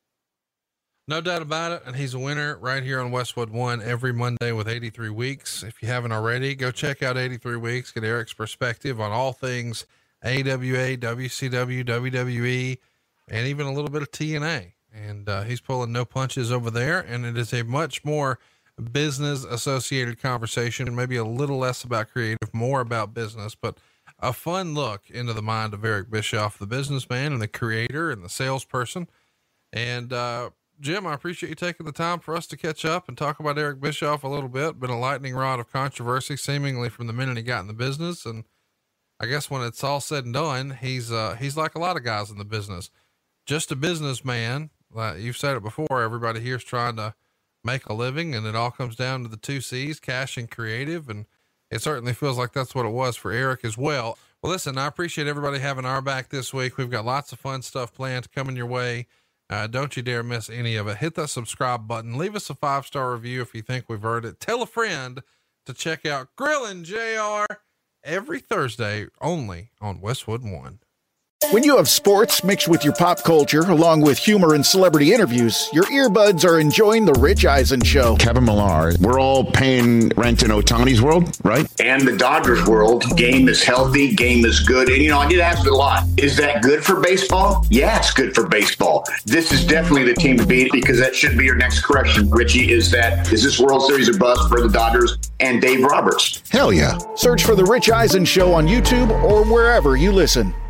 No doubt about it. And he's a winner right here on Westwood One every Monday with eighty-three weeks. If you haven't already, go check out eighty-three weeks, get Eric's perspective on all things A W A, W C W, W W E, and even a little bit of T N A. And uh, he's pulling no punches over there. And it is a much more business associated conversation, and maybe a little less about creative, more about business, but a fun look into the mind of Eric Bischoff, the businessman and the creator and the salesperson. And, uh, Jim, I appreciate you taking the time for us to catch up and talk about Eric Bischoff a little bit. Been a lightning rod of controversy seemingly from the minute he got in the business. And I guess when it's all said and done, he's, uh, he's like a lot of guys in the business, just a businessman. Like you've said it before, everybody here's trying to make a living, and it all comes down to the two C's, cash and creative. And it certainly feels like that's what it was for Eric as well. Well, listen, I appreciate everybody having our back this week. We've got lots of fun stuff planned coming your way. Uh, don't you dare miss any of it. Hit that subscribe button. Leave us a five-star review if you think we've heard it. Tell a friend to check out Grillin' J R every Thursday only on Westwood One. When you have sports mixed with your pop culture, along with humor and celebrity interviews, your earbuds are enjoying The Rich Eisen Show. Kevin Millar, we're all paying rent in Ohtani's world, right? And the Dodgers world. Game is healthy, game is good. And, you know, I get asked a lot, is that good for baseball? Yeah, it's good for baseball. This is definitely the team to beat, because that should be your next correction, Richie, is that, is this World Series a bust for the Dodgers and Dave Roberts? Hell yeah. Search for The Rich Eisen Show on YouTube or wherever you listen.